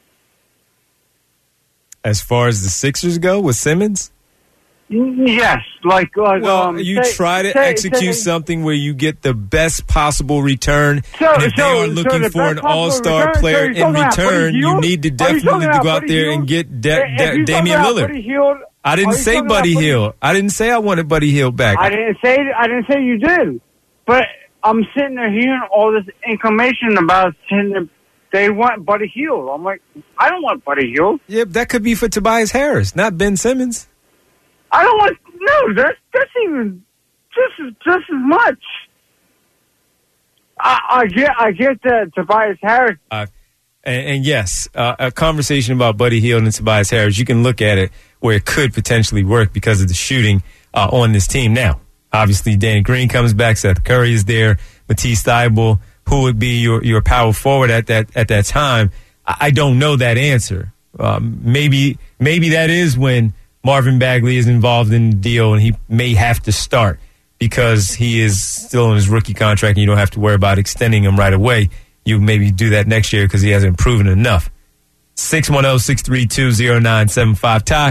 As far as the Sixers go with Simmons? Yes, you try to execute something where you get the best possible return. And if they are looking for an all-star player in return, you need to definitely go out there and get Damian Lillard. I didn't say Buddy Hield. I didn't say I wanted Buddy Hield back. I didn't say you did. But I'm sitting there hearing all this information about they want Buddy Hield. I'm like, I don't want Buddy Hield. Yeah, that could be for Tobias Harris, not Ben Simmons. I don't want that's even just as much. I get that Tobias Harris. And yes, a conversation about Buddy Hield and Tobias Harris, you can look at it where it could potentially work because of the shooting on this team. Now, obviously, Danny Green comes back, Seth Curry is there, Matisse Thybulle, who would be your power forward at that time. I don't know that answer. Maybe that is when Marvin Bagley is involved in the deal and he may have to start because he is still on his rookie contract and you don't have to worry about extending him right away. You maybe do that next year because he hasn't proven enough. 610-632-0975. Ty,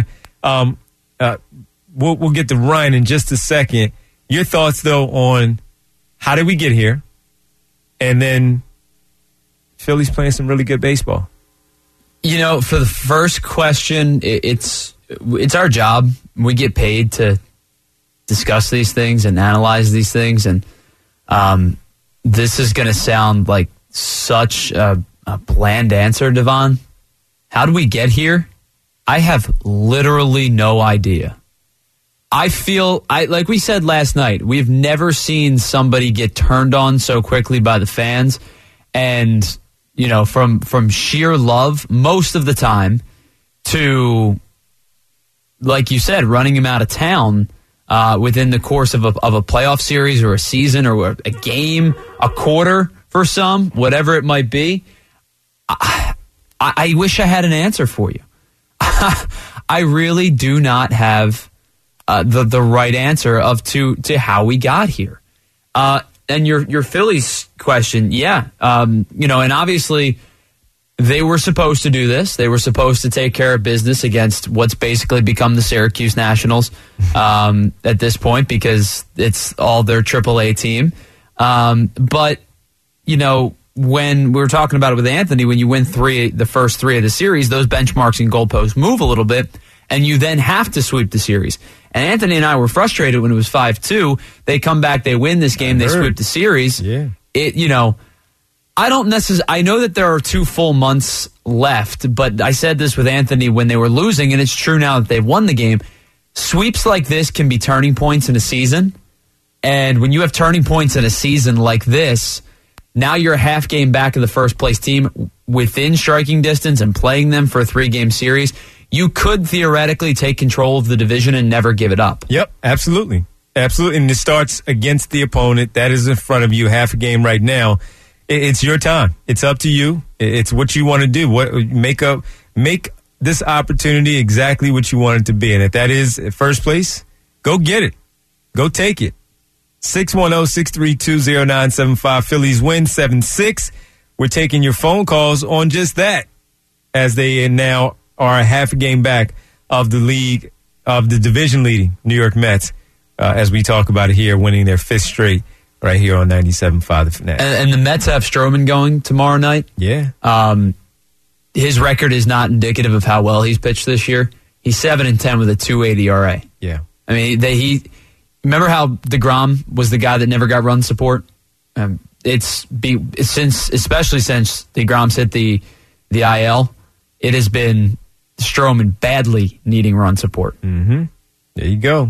we'll get to Ryan in just a second. Your thoughts, though, on how did we get here? And then Philly's playing some really good baseball. You know, for the first question, it's our job. We get paid to discuss these things and analyze these things. And this is going to sound like such a bland answer, Devon. How do we get here? I have literally no idea. I feel, like we said last night, we've never seen somebody get turned on so quickly by the fans. And, you know, from sheer love most of the time to, like you said, running him out of town within the course of a playoff series or a season or a game, a quarter for some, whatever it might be. I wish I had an answer for you. I really do not have the right answer to how we got here. And your Phillies question, yeah, you know, and obviously they were supposed to do this. They were supposed to take care of business against what's basically become the Syracuse Nationals at this point because it's all their AAA team. But you know, when we were talking about it with Anthony, when you win the first three of the series, those benchmarks and goalposts move a little bit, and you then have to sweep the series. And Anthony and I were frustrated when it was 5-2. They come back, they win this game, they sweep the series. Yeah. You know, I don't necessarily. I know that there are 2 full months left, but I said this with Anthony when they were losing, and it's true now that they've won the game. Sweeps like this can be turning points in a season, and when you have turning points in a season like this, now you're a half game back of the first place team within striking distance and playing them for a 3-game series. You could theoretically take control of the division and never give it up. Yep, absolutely. Absolutely. And it starts against the opponent that is in front of you, half a game right now. It's your time. It's up to you. It's what you want to do. Make this opportunity exactly what you want it to be. And if that is at first place, go get it. Go take it. 610-632-0975. Phillies win 7-6. We're taking your phone calls on just that as they now are a half a game back of the league, of the division leading New York Mets, as we talk about it here, winning their 5th straight right here on 97.5 The Fanatic. And the Mets have Stroman going tomorrow night. Yeah. His record is not indicative of how well he's pitched this year. He's 7-10 with a 2.80 ERA. Yeah. I mean, remember how DeGrom was the guy that never got run support? Especially since DeGrom's hit the IL, it has been Stroman badly needing run support. Mm-hmm. There you go.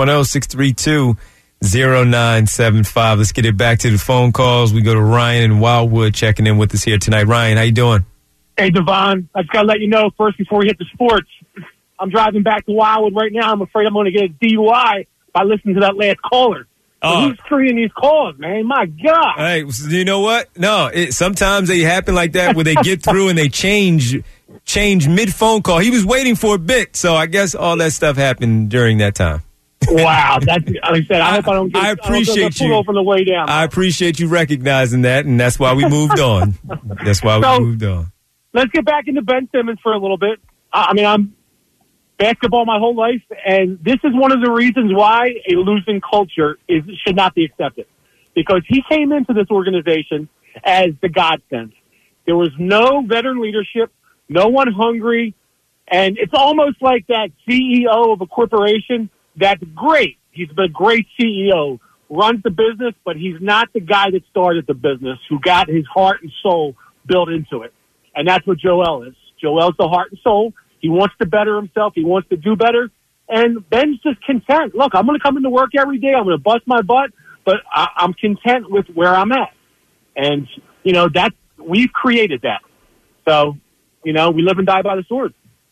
610-632-0975. Let's get it back to the phone calls. We go to Ryan in Wildwood checking in with us here tonight. Ryan, how you doing? Hey, Devon. I just got to let you know first before we hit the sports. I'm driving back to Wildwood right now. I'm afraid I'm going to get a DUI by listening to that last caller. Who's screening these calls, man? My God. Hey, you know what? No, sometimes they happen like that where they get through and they change mid-phone call. He was waiting for a bit, so I guess all that stuff happened during that time. Wow. That's, like I said, I hope I don't get pulled over on the way down. I appreciate you recognizing that, and that's why we moved on. That's why we moved on. Let's get back into Ben Simmons for a little bit. I mean, I'm basketball my whole life, and this is one of the reasons why a losing culture should not be accepted. Because he came into this organization as the godsend. There was no veteran leadership, no one hungry, and it's almost like that CEO of a corporation that's great. He's a great CEO, runs the business, but he's not the guy that started the business, who got his heart and soul built into it. And that's what Joel is. Joel's the heart and soul. He wants to better himself. He wants to do better. And Ben's just content. Look, I'm going to come into work every day. I'm going to bust my butt, but I'm content with where I'm at. And, you know, we've created that. So, you know, we live and die by the sword.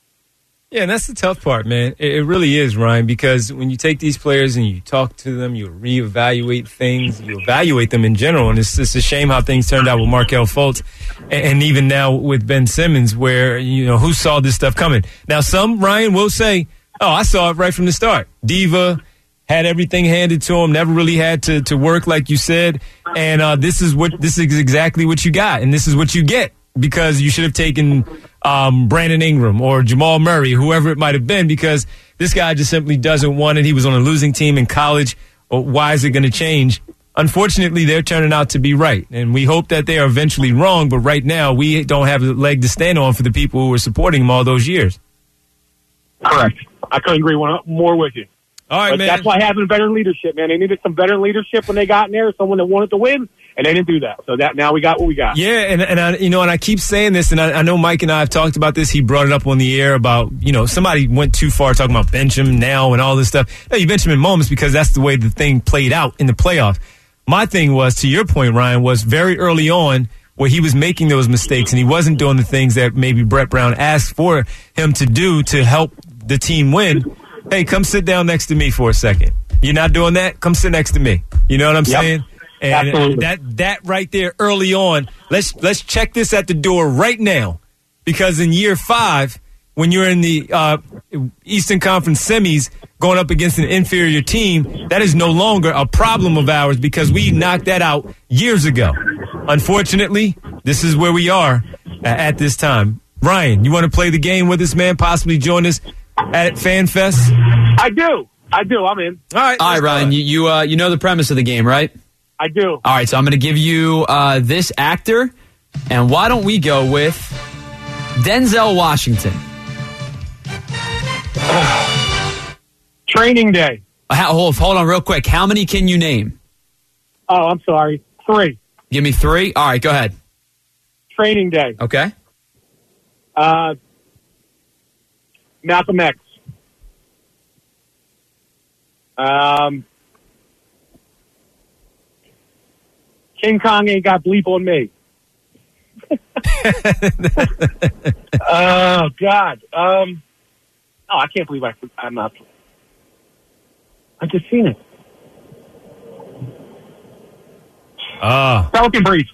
Yeah, and that's the tough part, man. It really is, Ryan, because when you take these players and you talk to them, you reevaluate things, you evaluate them in general, and it's a shame how things turned out with Markelle Fultz and even now with Ben Simmons, where, you know, who saw this stuff coming? Now, some, Ryan, will say, oh, I saw it right from the start. Diva, had everything handed to him, never really had to work like you said, and this is exactly what you got, and this is what you get, because you should have taken Brandon Ingram or Jamal Murray, whoever it might have been, because this guy just simply doesn't want it. He was on a losing team in college. Why is it going to change? Unfortunately, they're turning out to be right, and we hope that they are eventually wrong, but right now we don't have a leg to stand on for the people who were supporting him all those years. Correct. I couldn't agree more with you. All right, but man. That's why having veteran leadership, man. They needed some veteran leadership when they got in there, someone that wanted to win, and they didn't do that. So that now we got what we got. Yeah, and I keep saying this, and I know Mike and I have talked about this. He brought it up on the air about, somebody went too far talking about bench him now and all this stuff. No, you bench him in moments because that's the way the thing played out in the playoffs. My thing was, to your point, Ryan, was very early on where he was making those mistakes and he wasn't doing the things that maybe Brett Brown asked for him to do to help the team win. Hey, come sit down next to me for a second. You're not doing that? Come sit next to me. You know what I'm saying? And absolutely. that right there early on, let's check this at the door right now. Because in year 5, when you're in the Eastern Conference semis going up against an inferior team, that is no longer a problem of ours because we knocked that out years ago. Unfortunately, this is where we are at this time. Ryan, you want to play the game with us, man? Possibly join us at FanFest? I do. I'm in. All right, Ryan, you know the premise of the game, right? I do. All right, so I'm going to give you this actor, and why don't we go with Denzel Washington? Training Day. Hold on real quick. How many can you name? Oh, I'm sorry. 3. Give me 3? All right, go ahead. Training Day. Okay. Malcolm X. King Kong ain't got bleep on me. Oh, God. I can't believe I'm not. I just seen it. Pelican Brief.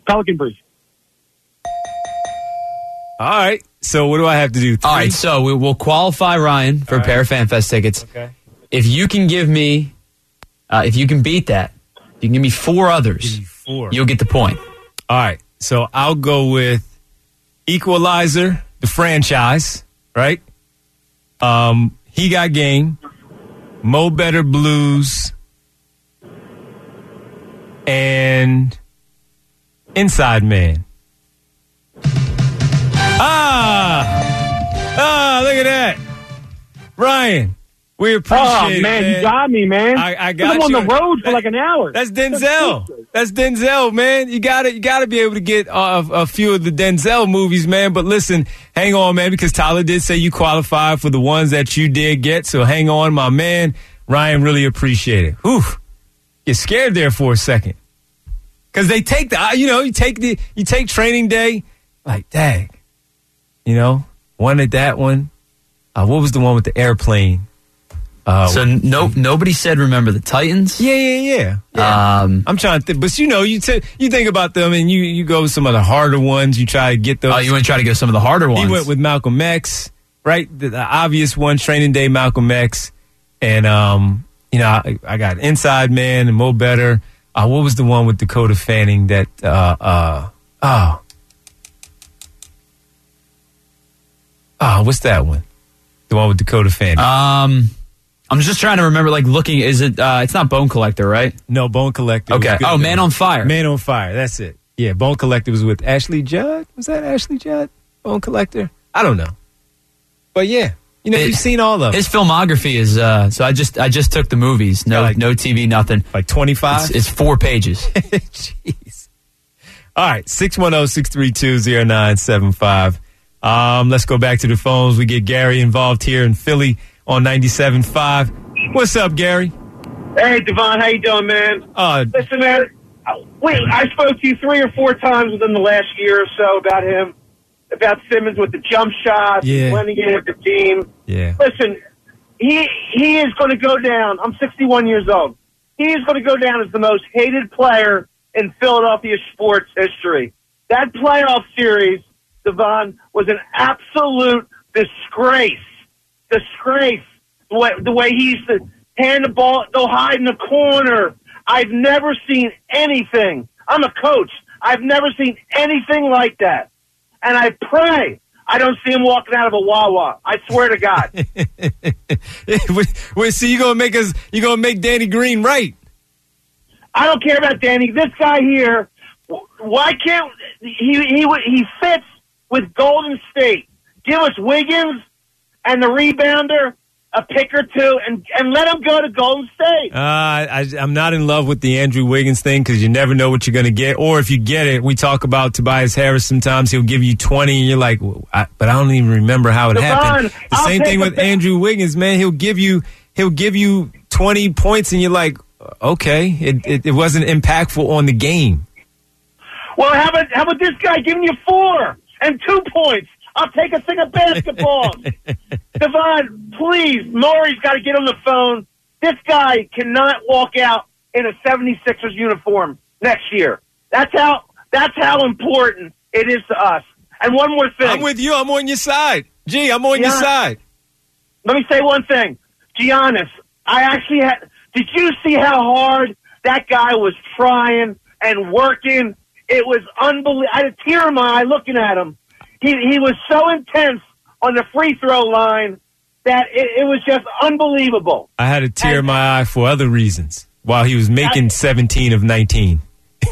All right. So what do I have to do? 3? All right, so we'll qualify Ryan for a pair of FanFest tickets. Okay. If you can give me, if you can beat that, you can give me 4 others. Give me 4. You'll get the point. All right. So I'll go with Equalizer, the franchise, right? He Got Game, Mo Better Blues, and Inside Man. Look at that. Ryan, we appreciate it. Oh, man, you got me, man. I got I'm you. on the road for like an hour. That's Denzel. That's Denzel, man. You gotta be able to get a few of the Denzel movies, man. But listen, hang on, man, because Tyler did say you qualified for the ones that you did get. So hang on, my man. Ryan, really appreciate it. Whew. Get scared there for a second. Because they take you take Training Day, like, dang. Wanted that one. What was the one with the airplane? So nobody said remember the Titans. Yeah. I'm trying to think, but you think about them and you go with some of the harder ones. You try to get those. Oh, you want to try to go some of the harder ones. He went with Malcolm X, right? The obvious one, Training Day, Malcolm X, and I got Inside Man and Mo Better. What was the one with Dakota Fanning that? What's that one? The one with Dakota Fanning. I'm just trying to remember, looking, is it, it's not Bone Collector, right? No, Bone Collector. Okay. Oh, Man on Fire. Man on Fire, that's it. Yeah, Bone Collector was with Ashley Judd. Was that Ashley Judd? Bone Collector? I don't know. But yeah, you've seen all of them. His filmography is, so I just took the movies. No TV, nothing. Like 25? It's 4 pages. Jeez. All right, 610-632-0975. Let's go back to the phones. We get Gary involved here in Philly on 97.5. What's up, Gary? Hey, Devon. How you doing, man? Listen, man. I spoke to you 3 or 4 times within the last year or so about him, about Simmons with the jump shots, blending in with the team. Yeah. Listen, he is going to go down. I'm 61 years old. He is going to go down as the most hated player in Philadelphia sports history. That playoff series, Devon, was an absolute disgrace. Disgrace. The way he used to hand the ball, go hide in the corner. I've never seen anything. I'm a coach. I've never seen anything like that. And I pray I don't see him walking out of a Wawa. I swear to God. Wait, so you're gonna make Danny Green right? I don't care about Danny. This guy here, why can't he fits with Golden State? Give us Wiggins and the rebounder, a pick or two, and let him go to Golden State. I'm not in love with the Andrew Wiggins thing because you never know what you're going to get. Or if you get it, we talk about Tobias Harris sometimes. He'll give you 20, and you're like, but I don't even remember how it happened. The same thing with Andrew Wiggins, man. He'll give you 20 points, and you're like, okay, it wasn't impactful on the game. Well, how about this guy giving you 4 and 2 points? I'll take a thing of basketball. Devon, please, Maury's got to get on the phone. This guy cannot walk out in a 76ers uniform next year. That's how important it is to us. And one more thing. I'm with you. I'm on your side. Gee, I'm on your side. Let me say one thing. Giannis, did you see how hard that guy was trying and working? It was unbelievable. I had a tear in my eye looking at him. He was so intense on the free throw line that it was just unbelievable. I had a tear in my eye for other reasons while he was making 17 of 19.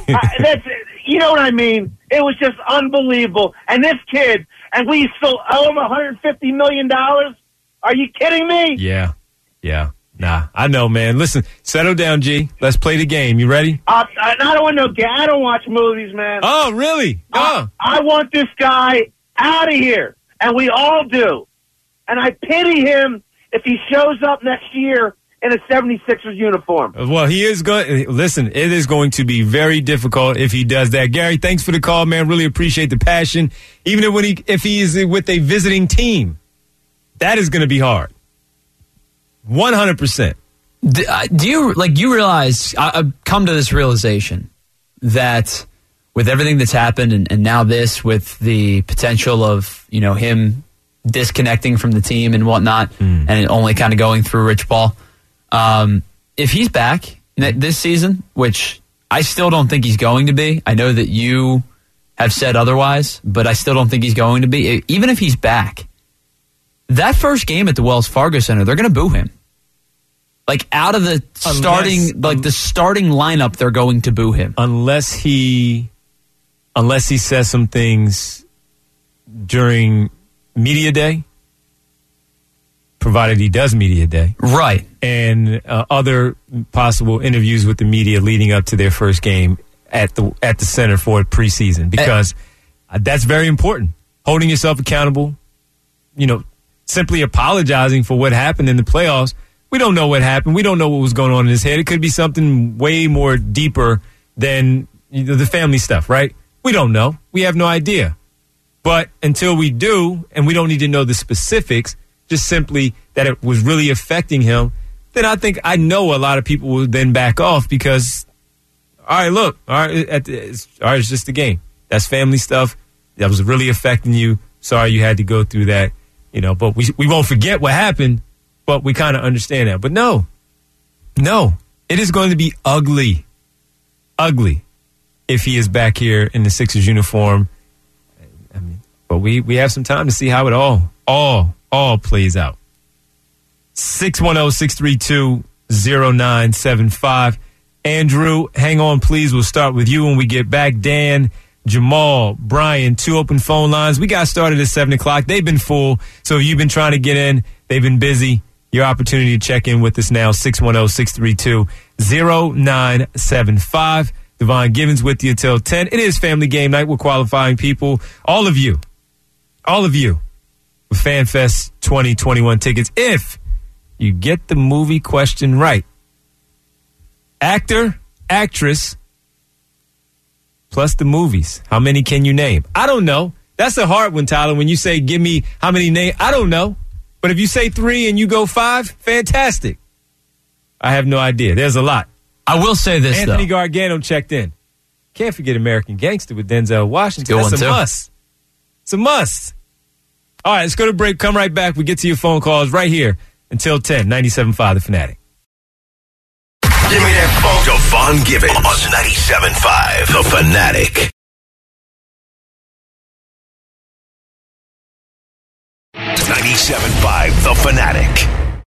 You know what I mean? It was just unbelievable. And this kid, and we still owe him $150 million? Are you kidding me? Yeah. Nah, I know, man. Listen, settle down, G. Let's play the game. You ready? I don't want no game. I don't watch movies, man. Oh, really? I want this guy out of here, and we all do. And I pity him if he shows up next year in a 76ers uniform. Well, he is going. Listen, it is going to be very difficult if he does that. Gary, thanks for the call, man. Really appreciate the passion. Even if he is with a visiting team, that is going to be hard. 100%. Do you realize, I've come to this realization that with everything that's happened and now this with the potential of, him disconnecting from the team and whatnot and only kind of going through Rich Paul, if he's back this season, which I still don't think he's going to be. I know that you have said otherwise, but I still don't think he's going to be. Even if he's back, that first game at the Wells Fargo Center, they're going to boo him. Out of the starting lineup, they're going to boo him. Unless he says some things during media day, provided he does media day. Right. And other possible interviews with the media leading up to their first game at the center for preseason, because that's very important. Holding yourself accountable, simply apologizing for what happened in the playoffs. We don't know what happened. We don't know what was going on in his head. It could be something way more deeper than the family stuff, right? We don't know. We have no idea. But until we do, and we don't need to know the specifics, just simply that it was really affecting him, then I know a lot of people will then back off because, all right, look, it's just a game. That's family stuff. That was really affecting you. Sorry you had to go through that, but we won't forget what happened, but we kind of understand that. But no, it is going to be ugly if he is back here in the Sixers uniform. But we have some time to see how it all plays out. 610-632-0975. Andrew, hang on, please. We'll start with you when we get back. Dan, Jamal, Brian, 2 open phone lines. We got started at 7 o'clock. They've been full. So if you've been trying to get in, they've been busy. Your opportunity to check in with us now, 610-632-0975. Devon Givens with you until 10. It is family game night. We're qualifying people. All of you, with FanFest 2021 tickets. If you get the movie question right. Actor, actress, plus the movies. How many can you name? I don't know. That's a hard one, Tyler. When you say, give me how many names, I don't know. But if you say 3 and you go 5, fantastic. I have no idea. There's a lot. I will say this, Anthony Gargano checked in. Can't forget American Gangster with Denzel Washington. That's a must. It's a must. All right, let's go to break. Come right back. We get to your phone calls right here until 10. 97.5 The Fanatic. Give me that phone. Devon Givens on 97.5 The Fanatic. 97.5 The Fanatic.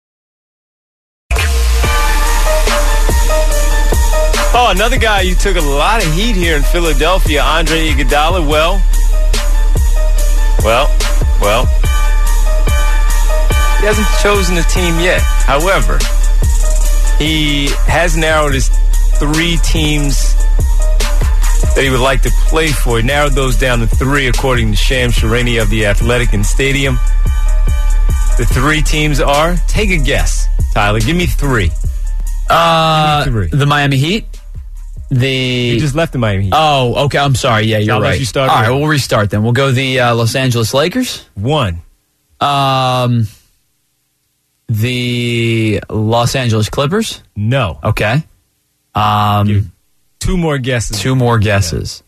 Oh, another guy you took a lot of heat here in Philadelphia, Andre Iguodala. Well, he hasn't chosen a team yet. However, he has narrowed his 3 teams that he would like to play for. He narrowed those down to 3, according to Shams Charania of the Athletic and Stadium. The 3 teams are, take a guess, Tyler. Give me 3. The Miami Heat. You just left the Miami Heat. Oh, okay. I'm sorry. Yeah, you're right. All right, we'll restart then. We'll go the Los Angeles Lakers. 1. The Los Angeles Clippers. No. Okay. 2 more guesses. 2 more guesses.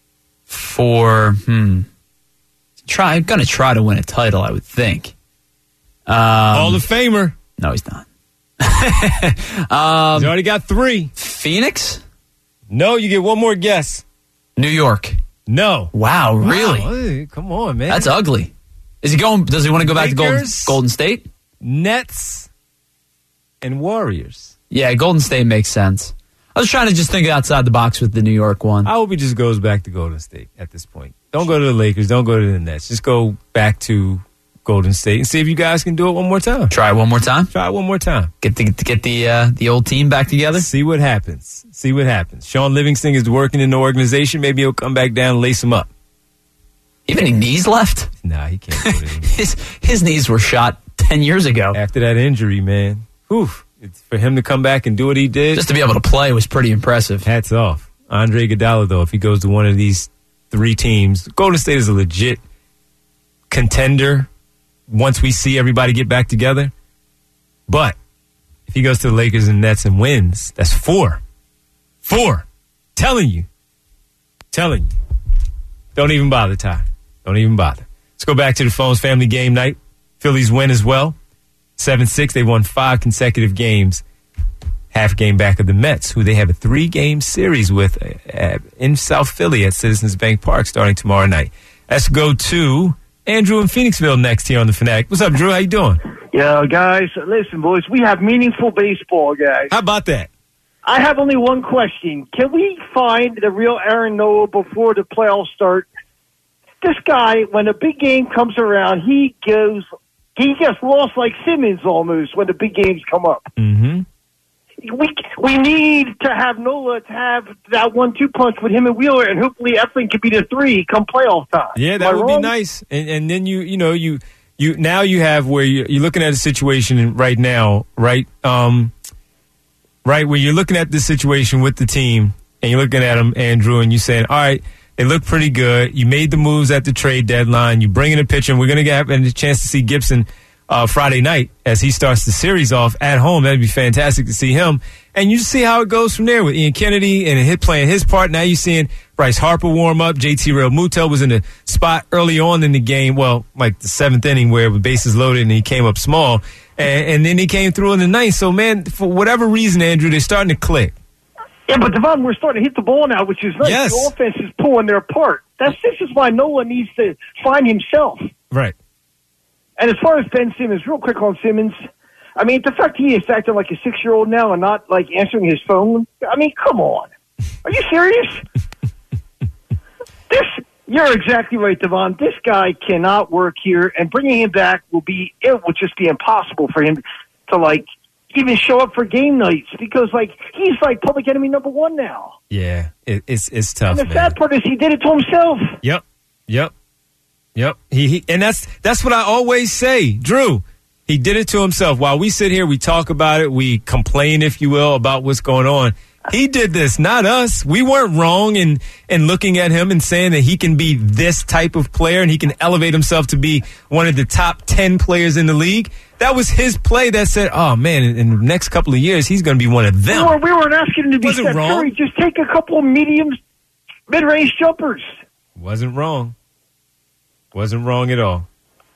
For I'm gonna try to win a title, I would think. Hall of Famer. No, he's not. He's already got 3. Phoenix? No, you get 1 more guess. New York? No. Wow, really? Hey, come on, man. That's ugly. Does he want to go back to Golden State? Nets and Warriors. Yeah, Golden State makes sense. I was trying to just think outside the box with the New York one. I hope he just goes back to Golden State at this point. Don't go to the Lakers. Don't go to the Nets. Just go back to Golden State and see if you guys can do it one more time. Try it one more time? Try it one more time. Get the old team back together? See what happens. Sean Livingston is working in the organization. Maybe he'll come back down and lace him up. Even any knees left? Nah, he can't do it anymore. his knees were shot 10 years ago. After that injury, man. Oof. It's for him to come back and do what he did. Just to be able to play was pretty impressive. Hats off. Andre Iguodala, though, if he goes to one of these 3 teams, Golden State is a legit contender once we see everybody get back together. But if he goes to the Lakers and Nets and wins, that's 4. 4. Telling you. Don't even bother, Ty. Don't even bother. Let's go back to the phones. Family game night. Phillies win as well. 7-6. They won 5 consecutive games. Half game back of the Mets, who they have a 3-game series with in South Philly at Citizens Bank Park starting tomorrow night. Let's go to Andrew in Phoenixville next here on the Fanatic. What's up, Drew? How you doing? Yo, guys, listen, boys, we have meaningful baseball, guys. How about that? I have only one question. Can we find the real Aaron Nola before the playoffs start? This guy, when a big game comes around, he gets lost like Simmons almost when the big games come up. Mm-hmm. We need to have Nola to have that 1-2 punch with him and Wheeler, and hopefully Eflin could be the 3 come playoff time. Yeah, that would be nice. And then you now you have where you're looking at a situation right now, right? Right, where you're looking at this situation with the team, and you're looking at them, Andrew, and you're saying, all right, they look pretty good. You made the moves at the trade deadline. You bring in a pitcher, and we're going to have a chance to see Gibson Friday night as he starts the series off at home. That'd be fantastic to see him. And you see how it goes from there with Ian Kennedy and playing his part. Now you're seeing Bryce Harper warm up. JT Realmuto was in the spot early on in the game, well, like the 7th inning where with bases loaded and he came up small. And then he came through in the 9th. So, man, for whatever reason, Andrew, they're starting to click. Yeah, but Devon, we're starting to hit the ball now, which is nice. Yes. The offense is pulling their part. This is why Nola needs to find himself. Right. And as far as Ben Simmons, real quick on Simmons, I mean, the fact he is acting like a 6-year-old now and not, like, answering his phone, I mean, come on. Are you serious? You're exactly right, Devon. This guy cannot work here, and bringing him back will just be impossible for him to, like, even show up for game nights because, like, he's, like, public enemy number 1 now. Yeah, it's tough, And the sad part is he did it to himself. Yep. He and that's what I always say, Drew. He did it to himself. While we sit here, we talk about it, we complain, if you will, about what's going on. He did this, not us. We weren't wrong in looking at him and saying that he can be this type of player and he can elevate himself to be one of the top 10 players in the league. That was his play that said, oh, man, in the next couple of years, he's going to be one of them. We weren't asking him to be Steph Curry. Just take a couple of mid-range jumpers. Wasn't wrong. Wasn't wrong at all.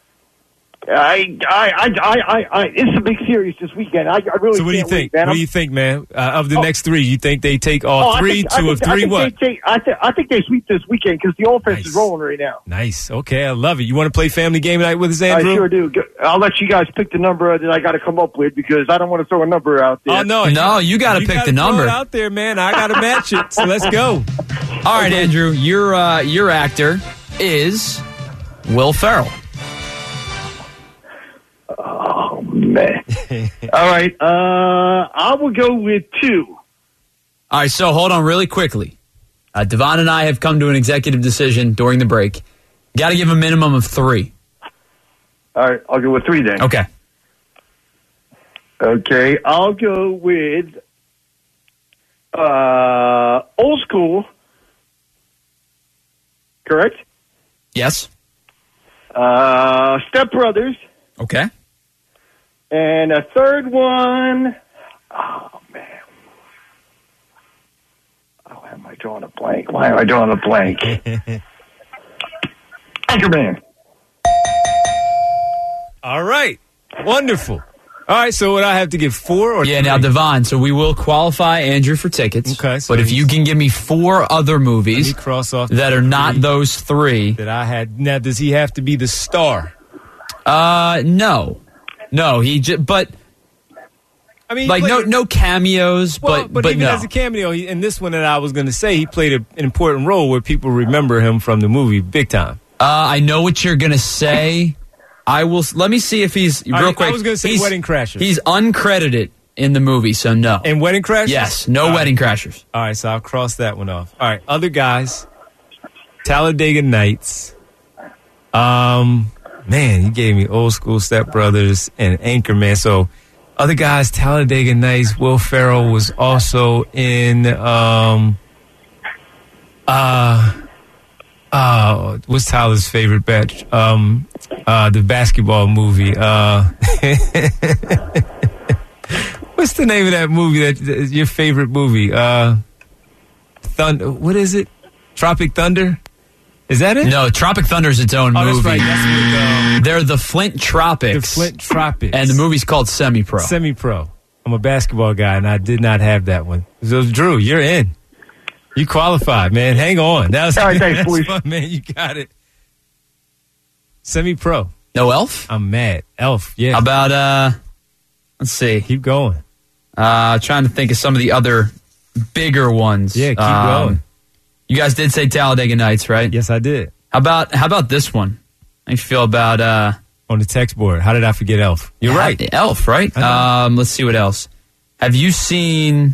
It's a big series this weekend. I really. So what do you think? What do you think, man? Of the next 3, you think they take all 3, 2 of 3? What? I think they sweep this weekend because the offense is rolling right now. Nice. Okay, I love it. You want to play family game night with us, Andrew? I sure do. I'll let you guys pick the number that I got to come up with because I don't want to throw a number out there. Oh no, you got to pick the number throw it out there, man. I got to match it. So let's go. All right, Andrew. Your actor is Will Ferrell. Oh, man. All right. I will go with 2. All right, so hold on really quickly. Devon and I have come to an executive decision during the break. Got to give a minimum of 3. All right, I'll go with 3 then. Okay. Okay, I'll go with Old School. Correct? Yes. Step Brothers. Okay. And a third one, oh, man. Why am I drawing a blank? Anchorman. All right. Wonderful. All right, so would I have to give 4 or 3? Yeah, now, Devon, so we will qualify Andrew for tickets. Okay. So but if you can give me 4 other movies cross off that are not those 3. That I had. Now, does he have to be the star? No. No, but I mean, like no cameos, well, but even no. as a cameo, in this one that I was going to say, he played an important role where people remember him from the movie big time. I know what you're going to say. I will. Let me see if he's real quick. I was going to say Wedding Crashers. He's uncredited in the movie, so no. And Wedding Crashers? Yes, no Wedding Crashers. All right, so I'll cross that one off. All right, other guys, Talladega Nights. Man, you gave me Old School, Step Brothers, and Anchorman. So, other guys, Talladega Nights. Will Ferrell was also in. What's Tyler's favorite batch? The basketball movie. What's the name of that movie? That's your favorite movie? Thunder. What is it? Tropic Thunder. Is that it? No, Tropic Thunder is its own movie. That's right. That's with, they're the Flint Tropics. The Flint Tropics. And the movie's called Semi-Pro. Semi-Pro. I'm a basketball guy, and I did not have that one. So, Drew, you're in. You qualified, man. Hang on. That was, all right, thanks, boys. Fun, man. You got it. Semi-Pro. No Elf? I'm mad. Elf, yeah. How about, let's see. Keep going. Trying to think of some of the other bigger ones. Yeah, keep going. You guys did say Talladega Nights, right? Yes, I did. How about this one? How you feel about on the text board? How did I forget Elf? You're right. Elf, right? Let's see what else. Have you seen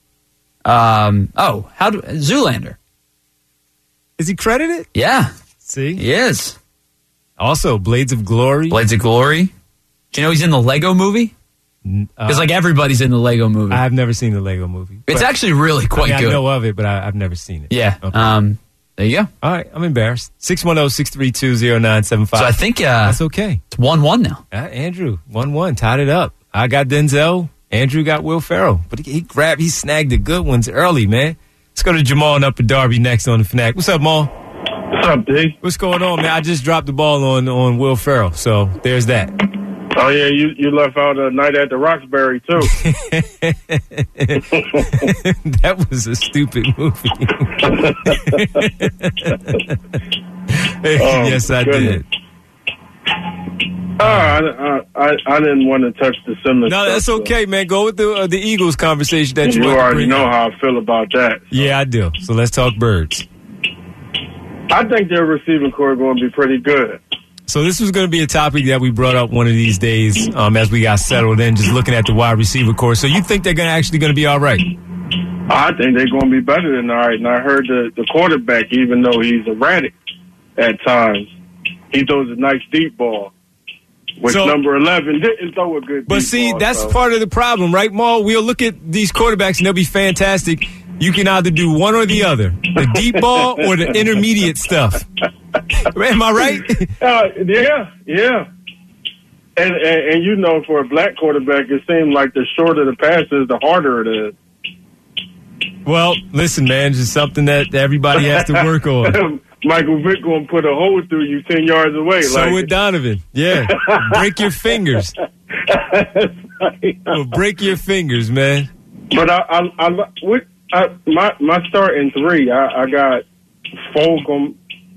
Zoolander? Is he credited? Yeah. See? He is. Also, Blades of Glory. Blades of Glory. Do you know he's in the Lego movie? Because like everybody's in the Lego movie. I have never seen the Lego movie. It's actually really quite good. I know of it, but I've never seen it. Yeah. Okay. There you go. All right, I'm embarrassed. 610-632-0975. So I think that's okay. It's 1-1 now. Andrew, 1-1, tied it up. I got Denzel. Andrew got Will Ferrell. But he snagged the good ones early, man. Let's go to Jamal and Upper Darby next on the Fanatic. What's up, Maul? What's up, D? What's going on, man? I just dropped the ball on Will Ferrell, so there's that. Oh, yeah, you left out a Night at the Roxbury, too. That was a stupid movie. Yes, I did. I didn't want to touch the Simmons. No, that's okay, man. Go with the Eagles conversation that you already know how I feel about that. Yeah, I do. So let's talk birds. I think their receiving core is going to be pretty good. So this was going to be a topic that we brought up one of these days as we got settled in, just looking at the wide receiver core. So you think they're actually going to be all right? I think they're going to be better than all right. And I heard the quarterback, even though he's erratic at times, he throws a nice deep ball. Which number 11 didn't throw a good But see, ball, that's part of the problem, right, Maul? We'll look at these quarterbacks and they'll be fantastic. You can either do one or the other, the deep ball or the intermediate stuff. Am I right? Yeah. And you know, for a black quarterback, it seems like the shorter the pass is, the harder it is. Well, listen, man, it's just something that everybody has to work on. Michael Vick going to put a hole through you 10 yards away. So would Donovan. Yeah. Break your fingers. Well, break your fingers, man. But my starting three, I got Fulgham,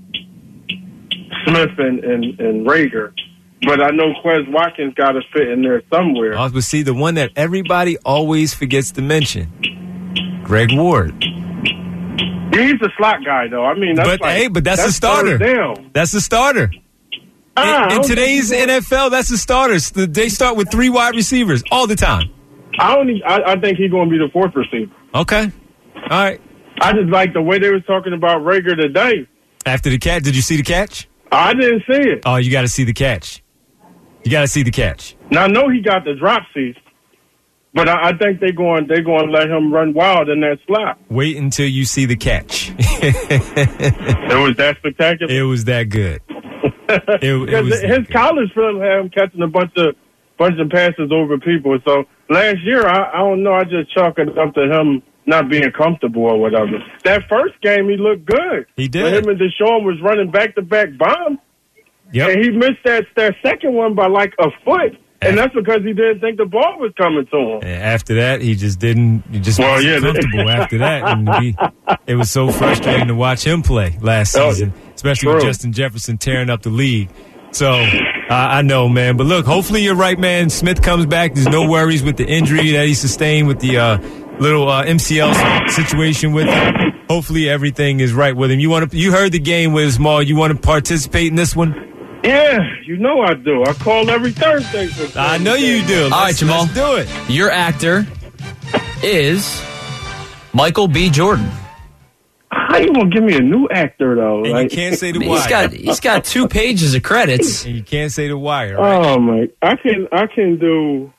Smith, and Rager. But I know Quez Watkins got to fit in there somewhere. But see, the one that everybody always forgets to mention, Greg Ward. He's a slot guy, though. I mean, that's that's a starter. That's a starter. In today's NFL, that's a starter. They start with 3 wide receivers all the time. I think he's going to be the 4th receiver. Okay. All right. I just like the way they were talking about Rager today. After the catch, did you see the catch? I didn't see it. Oh, you got to see the catch. Now, I know he got the drop seat. But I think they're going to let him run wild in that slot. Wait until you see the catch. It was that spectacular? It was that good. His college film had him catching a bunch of passes over people. So last year, I don't know, I just chalk it up to him not being comfortable or whatever. That first game, he looked good. He did. When him and Deshaun was running back-to-back bombs. Yep. And he missed that second one by like a foot. And that's because he didn't think the ball was coming to him. And after that, he just wasn't comfortable after that. And it was so frustrating to watch him play last season, especially with Justin Jefferson tearing up the league. So I know, man. But look, hopefully you're right, man. Smith comes back. There's no worries with the injury that he sustained with the little MCL situation with him. Hopefully everything is right with him. You heard the game with Small. You want to participate in this one? Yeah, you know I do. I call every Thursday. I know you do. All right, Jamal. Let's do it. Your actor is Michael B. Jordan. How you gonna give me a new actor though? And you can't say the Wire. He's got 2 pages of credits. And you can't say the Wire. Right? Oh my! I can do.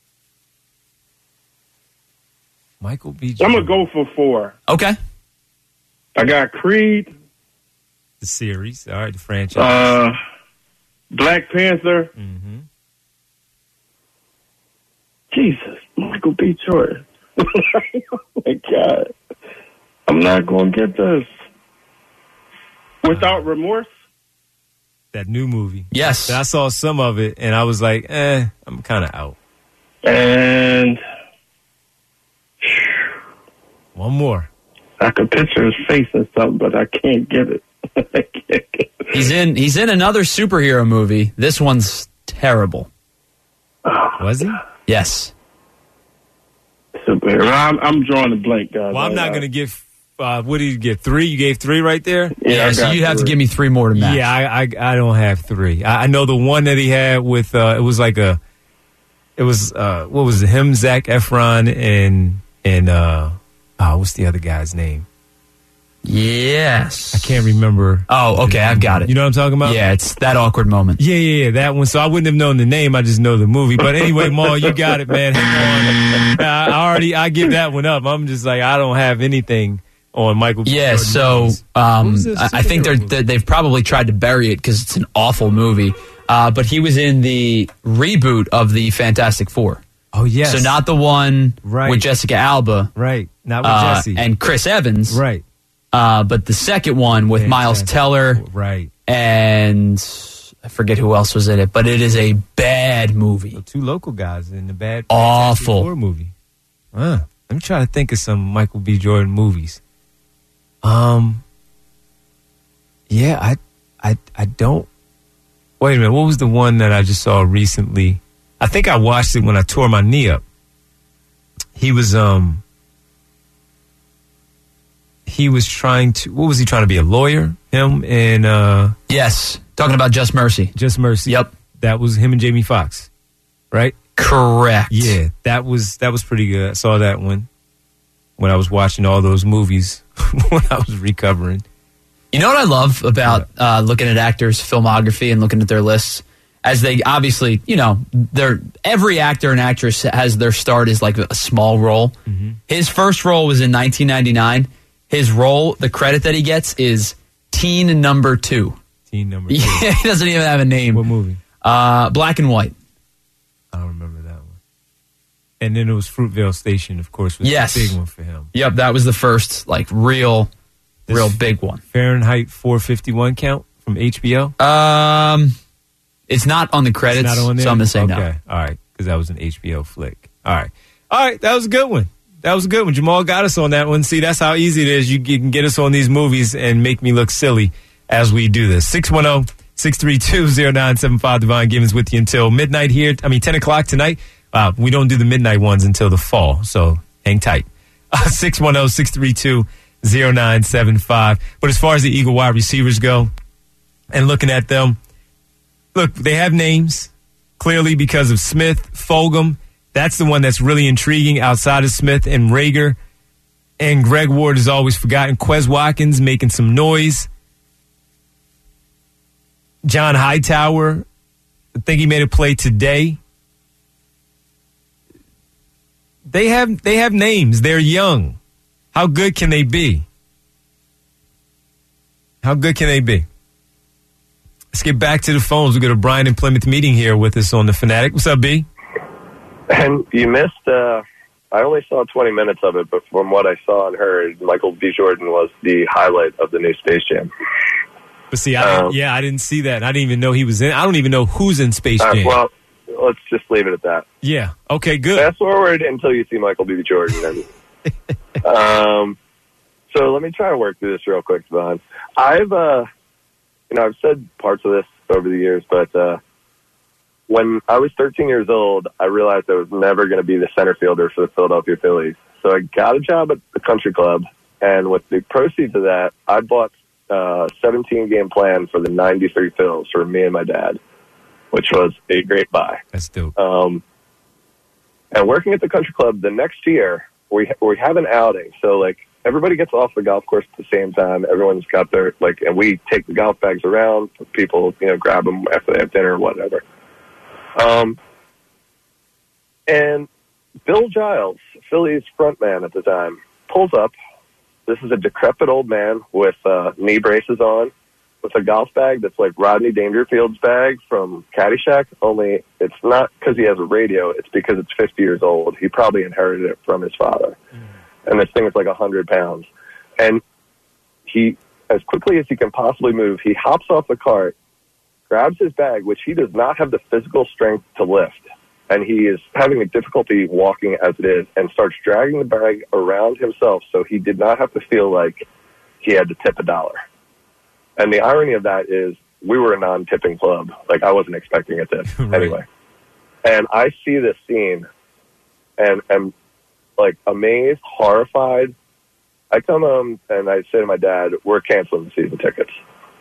Michael B. Jordan. I'm gonna go for 4. Okay. I got Creed. The series. All right, the franchise. Black Panther. Mm-hmm. Jesus, Michael B. Jordan. Oh my God. I'm not going to get this. Without Remorse? That new movie. Yes. I saw some of it, and I was like, I'm kind of out. And one more. I could picture his face and something, but I can't get it. He's in another superhero movie. This one's terrible. Was he? Yes. Superhero. I'm drawing a blank, guys. Well, I'm not going to give. What did you get? 3? You gave 3 right there. Yeah, so you have to give me 3 more to match. Yeah, I don't have 3. I know the one that he had with. It was like what was it? Him, Zac Efron, and what's the other guy's name? Yes. I can't remember. Oh, okay, I've got it. You know what I'm talking about? Yeah, it's that awkward moment. Yeah, that one. So I wouldn't have known the name. I just know the movie. But anyway, Maul, you got it, man. Hang on. I give that one up. I'm just like, I don't have anything on Michael B. Yeah, Jordan so movies. I think they've probably tried to bury it because it's an awful movie. But he was in the reboot of the Fantastic Four. Oh, yes. So not the one with Jessica Alba. Right. Not with Jesse. And Chris Evans. Right. But the second one with Miles Teller. Right. And I forget who else was in it. But it is a bad movie. So two local guys in the bad Fantastic Four movie. Let me try to think of some Michael B. Jordan movies. Yeah, I don't. Wait a minute. What was the one that I just saw recently? I think I watched it when I tore my knee up. He was trying to. What was he trying to be? A lawyer? Him and yes, talking about Just Mercy. Just Mercy. Yep, that was him and Jamie Foxx, right? Correct. Yeah, that was pretty good. I saw that one when I was watching all those movies when I was recovering. You know what I love about looking at actors' filmography and looking at their lists? As they obviously, every actor and actress has their start as like a small role. Mm-hmm. His first role was in 1999. His role, the credit that he gets is teen number 2. Teen number 2. Yeah, he doesn't even have a name. What movie? Black and White. I don't remember that one. And then it was Fruitvale Station, of course, was yes. the big one for him. Yep, that was the first like real big one. Fahrenheit 451 count from HBO? It's not on the credits, it's not on there? So I'm going to say no. Okay, all right, because that was an HBO flick. All right, that was a good one. Jamal got us on that one. See, that's how easy it is. You can get us on these movies and make me look silly as we do this. 610-632-0975. Divine Givens with you until midnight here. 10 o'clock tonight. We don't do the midnight ones until the fall, so hang tight. 610-632-0975. But as far as the Eagle wide receivers go, and looking at them, look, they have names, clearly because of Smith, Fulgham. That's the one that's really intriguing outside of Smith and Rager. And Greg Ward is always forgotten. Quez Watkins making some noise. John Hightower, I think he made a play today. They have names. They're young. How good can they be? Let's get back to the phones. We've got a Brian in Plymouth meeting here with us on The Fanatic. What's up, B? And you missed, I only saw 20 minutes of it, but from what I saw and heard, Michael B. Jordan was the highlight of the new Space Jam. But see, I didn't see that. I didn't even know he was in. I don't even know who's in Space Jam. Well, let's just leave it at that. Yeah. Okay, good. Fast forward until you see Michael B. Jordan. So let me try to work through this real quick, Devon. I've said parts of this over the years, but when I was 13 years old, I realized I was never going to be the center fielder for the Philadelphia Phillies. So I got a job at the country club, and with the proceeds of that, I bought a 17-game plan for the 93 Phils for me and my dad, which was a great buy. That's dope. And working at the country club the next year, we have an outing. So, like, everybody gets off the golf course at the same time. Everyone's got their, and we take the golf bags around. People, grab them after they have dinner or whatever. And Bill Giles, Phillies frontman at the time, pulls up. This is a decrepit old man with knee braces on, with a golf bag that's like Rodney Dangerfield's bag from Caddyshack, only it's not because he has a radio, it's because it's 50 years old. He probably inherited it from his father. And this thing is like 100 pounds. And he, as quickly as he can possibly move, he hops off the cart, grabs his bag, which he does not have the physical strength to lift, and he is having a difficulty walking as it is, and starts dragging the bag around himself so he did not have to feel like he had to tip $1. And the irony of that is we were a non-tipping club. Like, I wasn't expecting a tip. Right. Anyway. And I see this scene and am, like, amazed, horrified. I come home and I say to my dad, we're canceling the season tickets.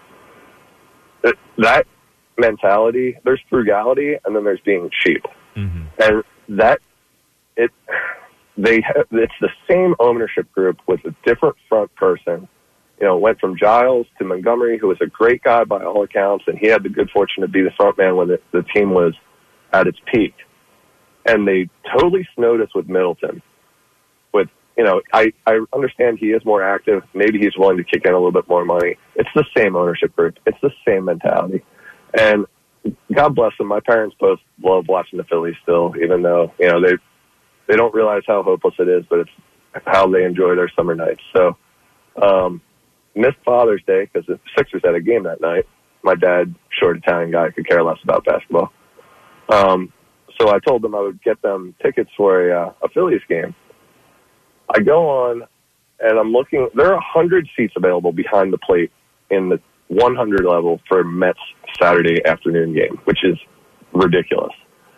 That mentality, there's frugality and then there's being cheap. Mm-hmm. And it's the same ownership group with a different front person. Went from Giles to Montgomery, who was a great guy by all accounts, and he had the good fortune to be the front man when the team was at its peak. And they totally snowed us with Middleton. With, I understand he is more active. Maybe he's willing to kick in a little bit more money. It's the same ownership group. It's the same mentality. And God bless them. My parents both love watching the Phillies still, even though, they don't realize how hopeless it is, but it's how they enjoy their summer nights. So, missed Father's Day because the Sixers had a game that night. My dad, short Italian guy, could care less about basketball. So I told them I would get them tickets for a Phillies game. I go on, and I'm looking. There are 100 seats available behind the plate in the 100 level for Mets Saturday afternoon game, which is ridiculous.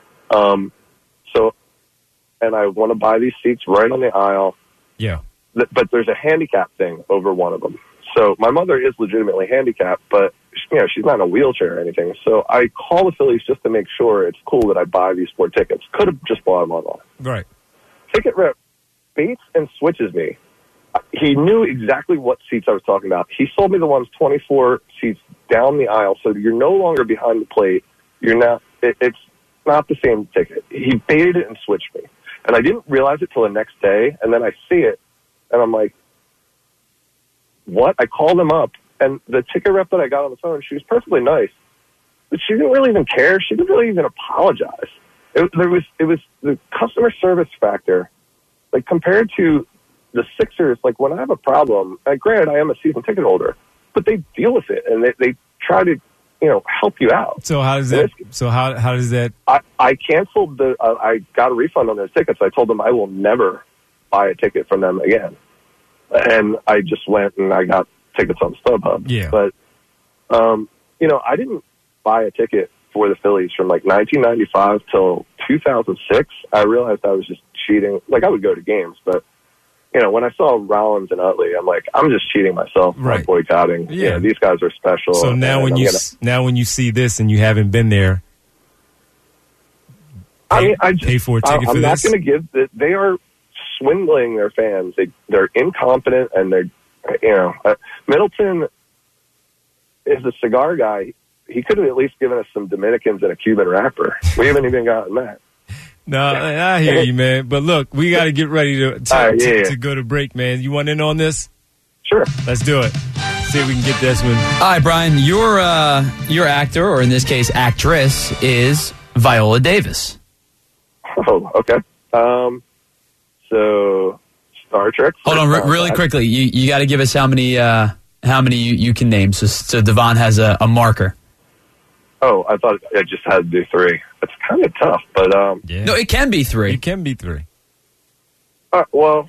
And I want to buy these seats right on the aisle. Yeah. But there's a handicap thing over one of them. So my mother is legitimately handicapped, but she's not in a wheelchair or anything. So I call the Phillies just to make sure it's cool that I buy these 4 tickets. Could have just bought them online. Right. Ticket rep baits and switches me. He knew exactly what seats I was talking about. He sold me the ones 24 seats down the aisle, so you're no longer behind the plate. You're not. It's not the same ticket. He baited it and switched me, and I didn't realize it till the next day. And then I see it, and I'm like, "What?" I called him up, and the ticket rep that I got on the phone, she was perfectly nice, but she didn't really even care. She didn't really even apologize. It was the customer service factor. Like, compared to the Sixers, like, when I have a problem, granted, I am a season ticket holder, but they deal with it, and they try to, help you out. So how does that? How does that? I canceled I got a refund on those tickets. I told them I will never buy a ticket from them again. And I just went and I got tickets on StubHub. Yeah. But, I didn't buy a ticket for the Phillies from like 1995 till 2006. I realized I was just cheating. Like, I would go to games, but when I saw Rollins and Utley, I'm like, I'm just cheating myself by boycotting. Yeah. These guys are special. So now when you see this and you haven't been there, pay for a ticket for I'm not this? going to give they are swindling their fans. They're incompetent, and Middleton is a cigar guy. He could have at least given us some Dominicans and a Cuban wrapper. We haven't even gotten that. No, I hear you, man. But look, we got to get ready to go to break, man. You want in on this? Sure. Let's do it. See if we can get this one. All right, Brian, your actor, or in this case, actress, is Viola Davis. Oh, okay. So, Star Trek. Hold on, really quickly. You got to give us how many you can name. So Devon has a marker. Oh, I thought I just had to do 3. It's kind of tough, but no, it can be 3. It can be 3. Well,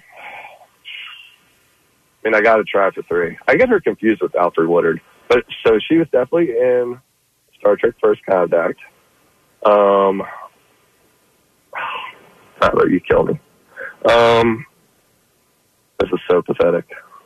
I mean, I got to try for 3. I get her confused with Alfred Woodard, but so she was definitely in Star Trek: First Contact. Tyler, you killed me. This is so pathetic.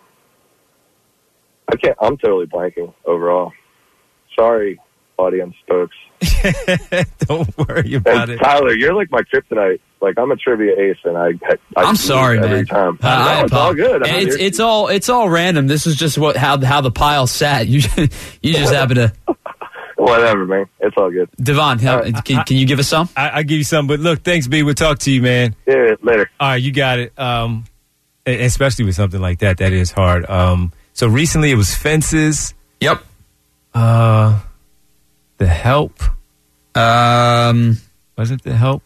I'm totally blanking overall. Sorry, audience folks. Don't worry about it. Tyler, you're like my kryptonite. Like, I'm a trivia ace, and I'm sorry, every man. time. It's all good. It's all random. This is just how the pile sat. You just happen to. Whatever, man. It's all good. Devon, can you give us some? I'll give you some, but look, thanks, B. We'll talk to you, man. Yeah, later. All right, you got it. Especially with something like that is hard. So recently it was Fences. Yep. The Help. Was it The Help?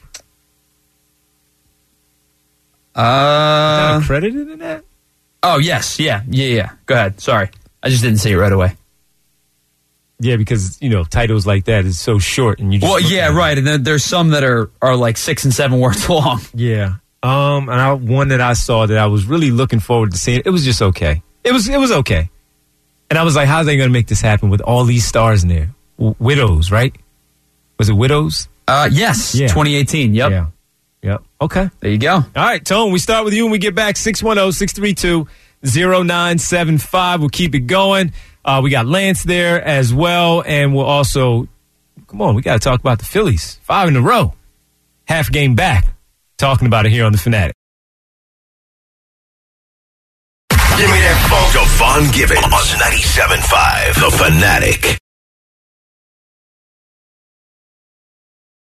Is that credited in that? Oh, yes. Yeah. Go ahead. Sorry. I just didn't see it right away. Yeah, because, titles like that is so short. And you just right. And then there's some that are like 6 and 7 words long. Yeah. And one that I saw that I was really looking forward to seeing, it was just okay. It was okay. And I was like, how's they going to make this happen with all these stars in there? Widows, right? Was it Widows? Yes. Yeah. 2018. Yep. Yeah. Yep. Okay. There you go. All right, Tone, we start with you and we get back 610-632-0975. We'll keep it going. We got Lance there as well. And we'll also, come on, we got to talk about the Phillies. 5 in a row. Half game back. Talking about it here on The Fanatic. Give me that phone. Devon Givens on 97.5 The Fanatic.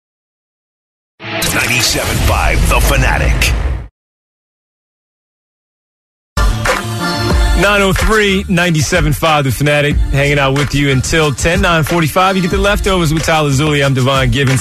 97.5 The Fanatic. 903 97.5 The Fanatic, hanging out with you until 10, 9:45. You get the leftovers with Tyler Zulli. I'm Devon Gibbons,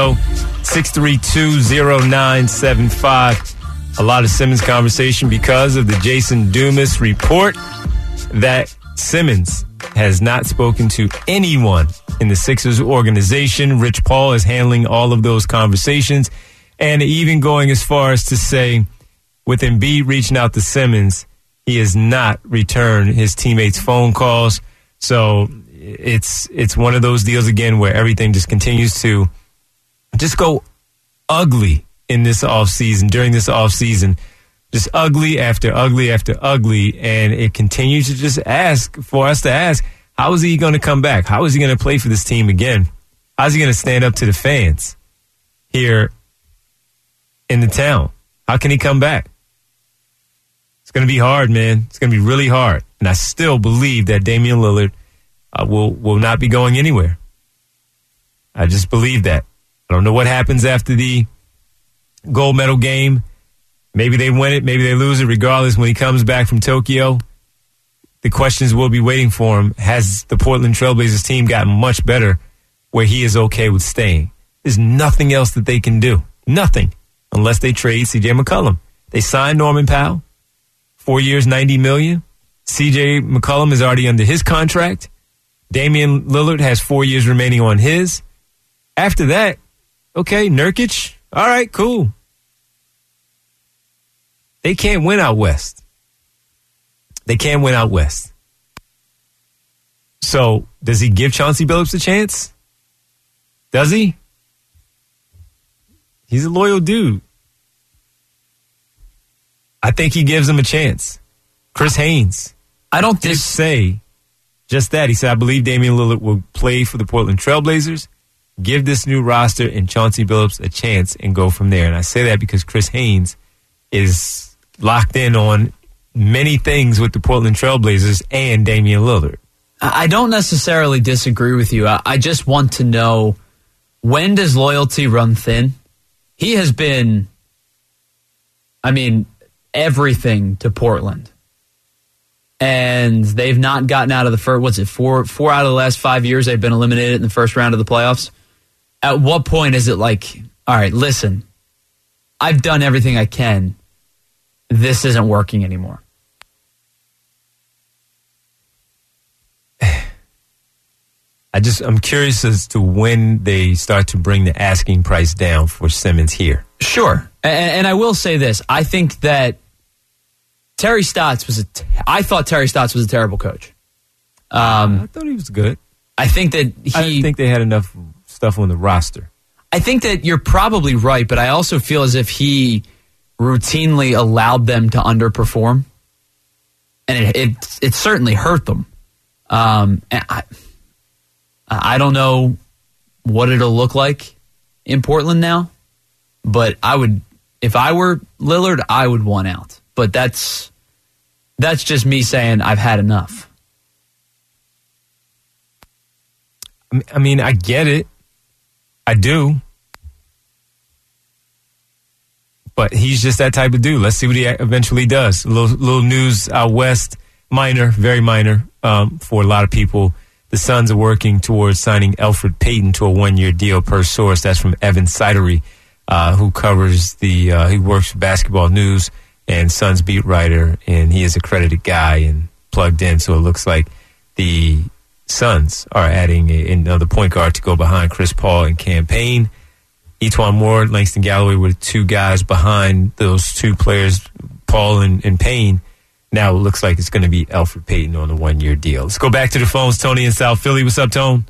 610-632-0975. A lot of Simmons conversation because of the Jason Dumas report that Simmons has not spoken to anyone in the Sixers organization. Rich Paul is handling all of those conversations, and even going as far as to say, with Embiid reaching out to Simmons, he has not returned his teammates' phone calls. So it's one of those deals again where everything just continues to just go ugly in this offseason, during this offseason. Just ugly after ugly after ugly. And it continues to just for us to ask, how is he going to come back? How is he going to play for this team again? How is he going to stand up to the fans here in the town? How can he come back? It's going to be hard, man. It's going to be really hard. And I still believe that Damian Lillard will not be going anywhere. I just believe that. I don't know what happens after the gold medal game. Maybe they win it. Maybe they lose it. Regardless, when he comes back from Tokyo, the questions will be waiting for him. Has the Portland Trailblazers team gotten much better where he is okay with staying? There's nothing else that they can do. Nothing. Unless they trade C.J. McCollum. They signed Norman Powell. 4 years, $90 million. C.J. McCollum is already under his contract. Damian Lillard has 4 years remaining on his. After that, okay, Nurkic, all right, cool. They can't win out west. They can't win out west. So, does he give Chauncey Billups a chance? Does he? He's a loyal dude. I think he gives him a chance. Chris Haynes. I don't just say just that. He said, I believe Damian Lillard will play for the Portland Trailblazers, give this new roster and Chauncey Billups a chance and go from there. And I say that because Chris Haynes is locked in on many things with the Portland Trailblazers and Damian Lillard. I don't necessarily disagree with you. I just want to know, when does loyalty run thin? He has been, everything to Portland. And they've not gotten out of the first, four out of the last 5 years they've been eliminated in the first round of the playoffs. At what point is it like, all right, listen, I've done everything I can. This isn't working anymore. I'm curious as to when they start to bring the asking price down for Simmons here. Sure. And I will say this. I think that Terry Stotts I thought Terry Stotts was a terrible coach. I thought he was good. I think that I didn't think they had enough stuff on the roster. I think that you're probably right, but I also feel as if he routinely allowed them to underperform. And it certainly hurt them. And I don't know what it'll look like in Portland now, but if I were Lillard, I would want out. But that's just me saying I've had enough. I get it. I do. But he's just that type of dude. Let's see what he eventually does. A little news out west, minor, very minor for a lot of people. The Suns are working towards signing Elfrid Payton to a 1-year deal per source. That's from Evan Sidery, who covers he works for Basketball News and Suns beat writer, and he is a credited guy and plugged in. So it looks like the Suns are adding another point guard to go behind Chris Paul and Cam Payne. Etuan Moore, Langston Galloway were the two guys behind those two players, Paul and Payne. Now it looks like it's going to be Elfrid Payton on a 1-year deal. Let's go back to the phones. Tony in South Philly. What's up, Tone?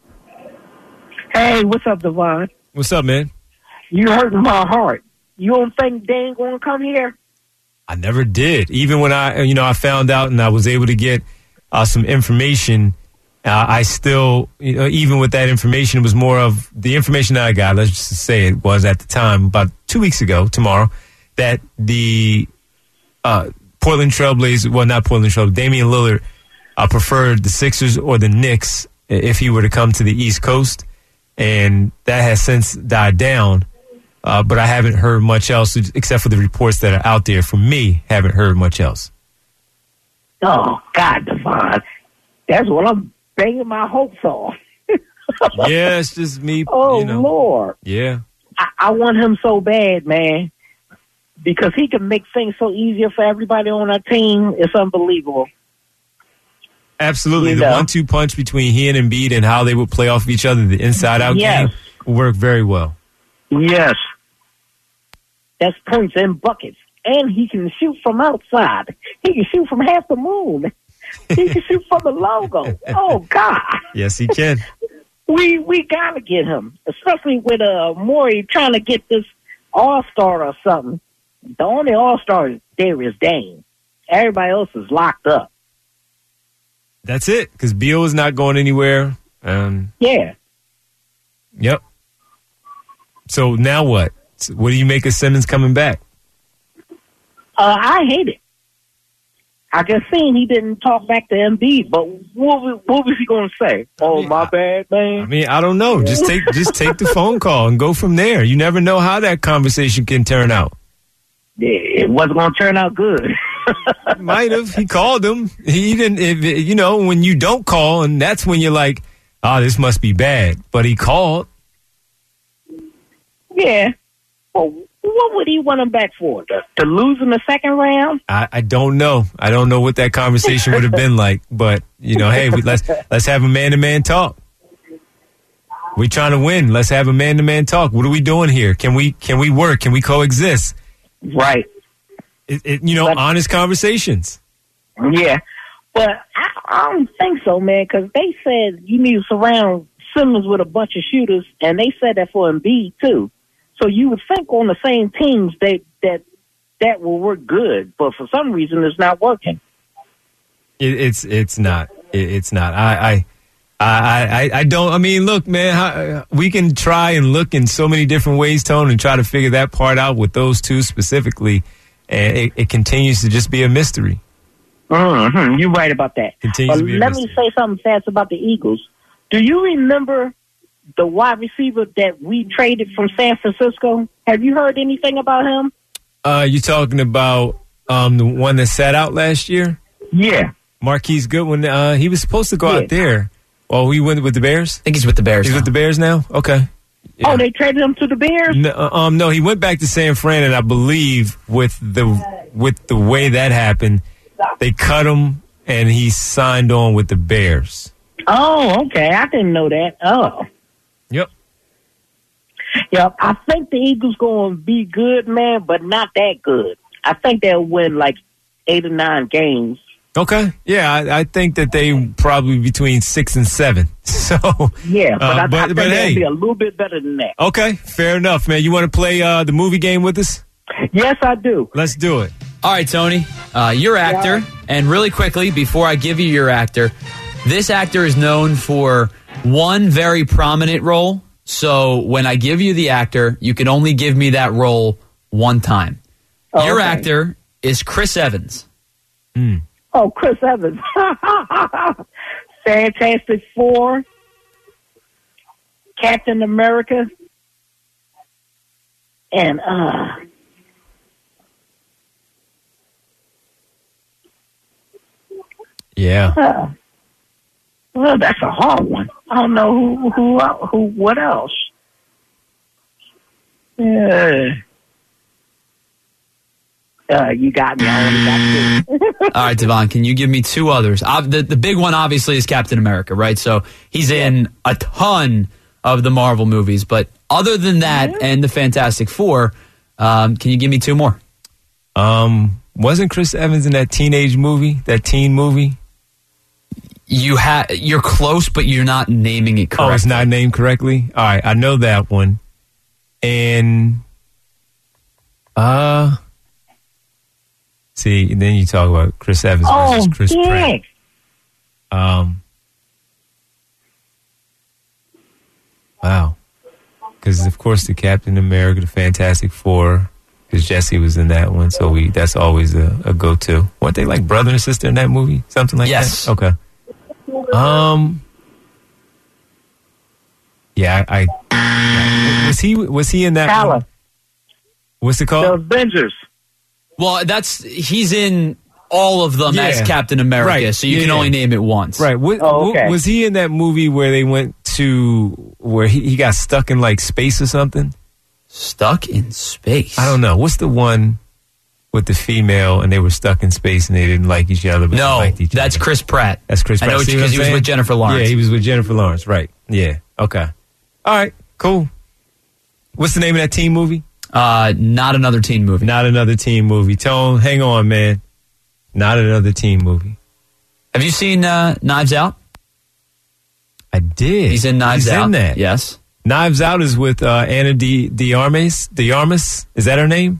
Hey, what's up, Devon? What's up, man? You hurting my heart. You don't think Dane going to come here? I never did. Even when I found out and I was able to get some information, I still, even with that information, it was more of the information that I got. Let's just say it was at the time, about 2 weeks ago, tomorrow, that the Portland Trailblazers, well, not Portland Trailblazers, Damian Lillard preferred the Sixers or the Knicks if he were to come to the East Coast. And that has since died down. But I haven't heard much else except for the reports that are out there. For me, haven't heard much else. Oh, God, Devon. That's what I'm banging my hopes on. Yeah, it's just me. Oh, you know. Lord. Yeah. I want him so bad, man, because he can make things so easier for everybody on our team. It's unbelievable. Absolutely. You The know. 1-2 punch between he and Embiid and how they would play off of each other, the inside-out Yes. game, will work very well. Yes. That's points and buckets. And he can shoot from outside. He can shoot from half the moon. He can shoot from the logo. Oh, God. Yes, he can. We got to get him, especially with Morey trying to get this All-Star or something. The only All-Star there is Dame. Everybody else is locked up. That's it, because Beal is not going anywhere. Yeah. Yep. So now what? What do you make of Simmons coming back? I hate it. I just seen he didn't talk back to Embiid, but what was he going to say? Oh, my bad, man. I mean, I don't know. Just take the phone call and go from there. You never know how that conversation can turn out. It wasn't going to turn out good. Might have. He called him. He didn't. You know, when you don't call, and that's when you're like, "Oh, this must be bad." But he called. Yeah. Well, what would he want him back for? To lose in the second round? I don't know. I don't know what that conversation would have been like. But you know, hey, let's have a man-to-man talk. We're trying to win. Let's have a man-to-man talk. What are we doing here? Can we work? Can we coexist? Right. Honest conversations. Yeah. But I don't think so, man, because they said you need to surround Simmons with a bunch of shooters, and they said that for Embiid, too. So you would think on the same teams that will work good, but for some reason it's not working. It's not. It's not. I don't. I mean, look, man. We can try and look in so many different ways, Tone, and try to figure that part out with those two specifically, and it continues to just be a mystery. Mm-hmm. You're right about that. Continues to be a let mystery. me say something fast about the Eagles. Do you remember the wide receiver that we traded from San Francisco? Have you heard anything about him? You talking about the one that sat out last year? Yeah. Marquise Goodwin. He was supposed to go out there. Oh, he went with the Bears? I think he's with the Bears. He's with the Bears now? Okay. Yeah. Oh, they traded him to the Bears? No, he went back to San Fran, and I believe with the way that happened, they cut him, and he signed on with the Bears. Oh, okay. I didn't know that. Oh. Yep. Yep. I think the Eagles going to be good, man, but not that good. I think they'll win like 8 or 9 games. Okay. Yeah, I think that they probably between 6 and 7. So yeah, but I think but they'll hey, be a little bit better than that. Okay, fair enough, man. You want to play the movie game with us? Yes, I do. Let's do it. All right, Tony, your actor, and really quickly before I give you your actor, this actor is known for one very prominent role. So when I give you the actor, you can only give me that role one time. Oh, your okay. actor is Chris Evans. Oh, Chris Evans. Fantastic Four. Captain America. And, yeah. Well, that's a hard one. I don't know who what else. You got me. I only got 2. All right, Devon, can you give me 2 others? The big one, obviously, is Captain America, right? So he's in a ton of the Marvel movies. But other than that and the Fantastic Four, can you give me 2 more? Wasn't Chris Evans in that teen movie? You're close, but you're not naming it correctly. Oh, it's not named correctly? All right, I know that one. And, see, and then you talk about Chris Evans versus Chris Pratt. Wow. Because, of course, the Captain America, the Fantastic Four, because Jesse was in that one, so that's always a go-to. Weren't they like brother and sister in that movie? Something like yes. that? Okay. Yeah, was he in that Tyler. one? What's it called? The Avengers. Well, he's in all of them as Captain America, Right. so you can only name it once. Right. okay. Was he in that movie where they went to where he got stuck in like space or something? Stuck in space? I don't know. What's the one with the female and they were stuck in space and they didn't like each other? But they No, liked each that's other? Chris Pratt. That's Chris Pratt. I know, See what because I'm he was saying? with Jennifer Lawrence. Yeah, he was with Jennifer Lawrence. Right. Yeah. Okay. All right. Cool. What's the name of that teen movie? Not Another Teen Movie. Not Another Teen Movie. Tone, hang on, man. Not Another Teen Movie. Have you seen Knives Out? I did. He's in Knives Out. He's in that. Yes. Knives Out is with Anna de Armas. Is that her name?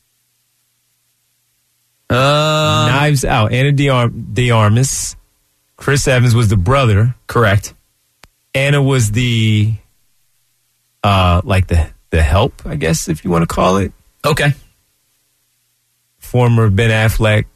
Knives Out. Anna de Armas. Chris Evans was the brother. Correct. Anna was the like the help, I guess, if you want to call it. Okay. Former Ben Affleck.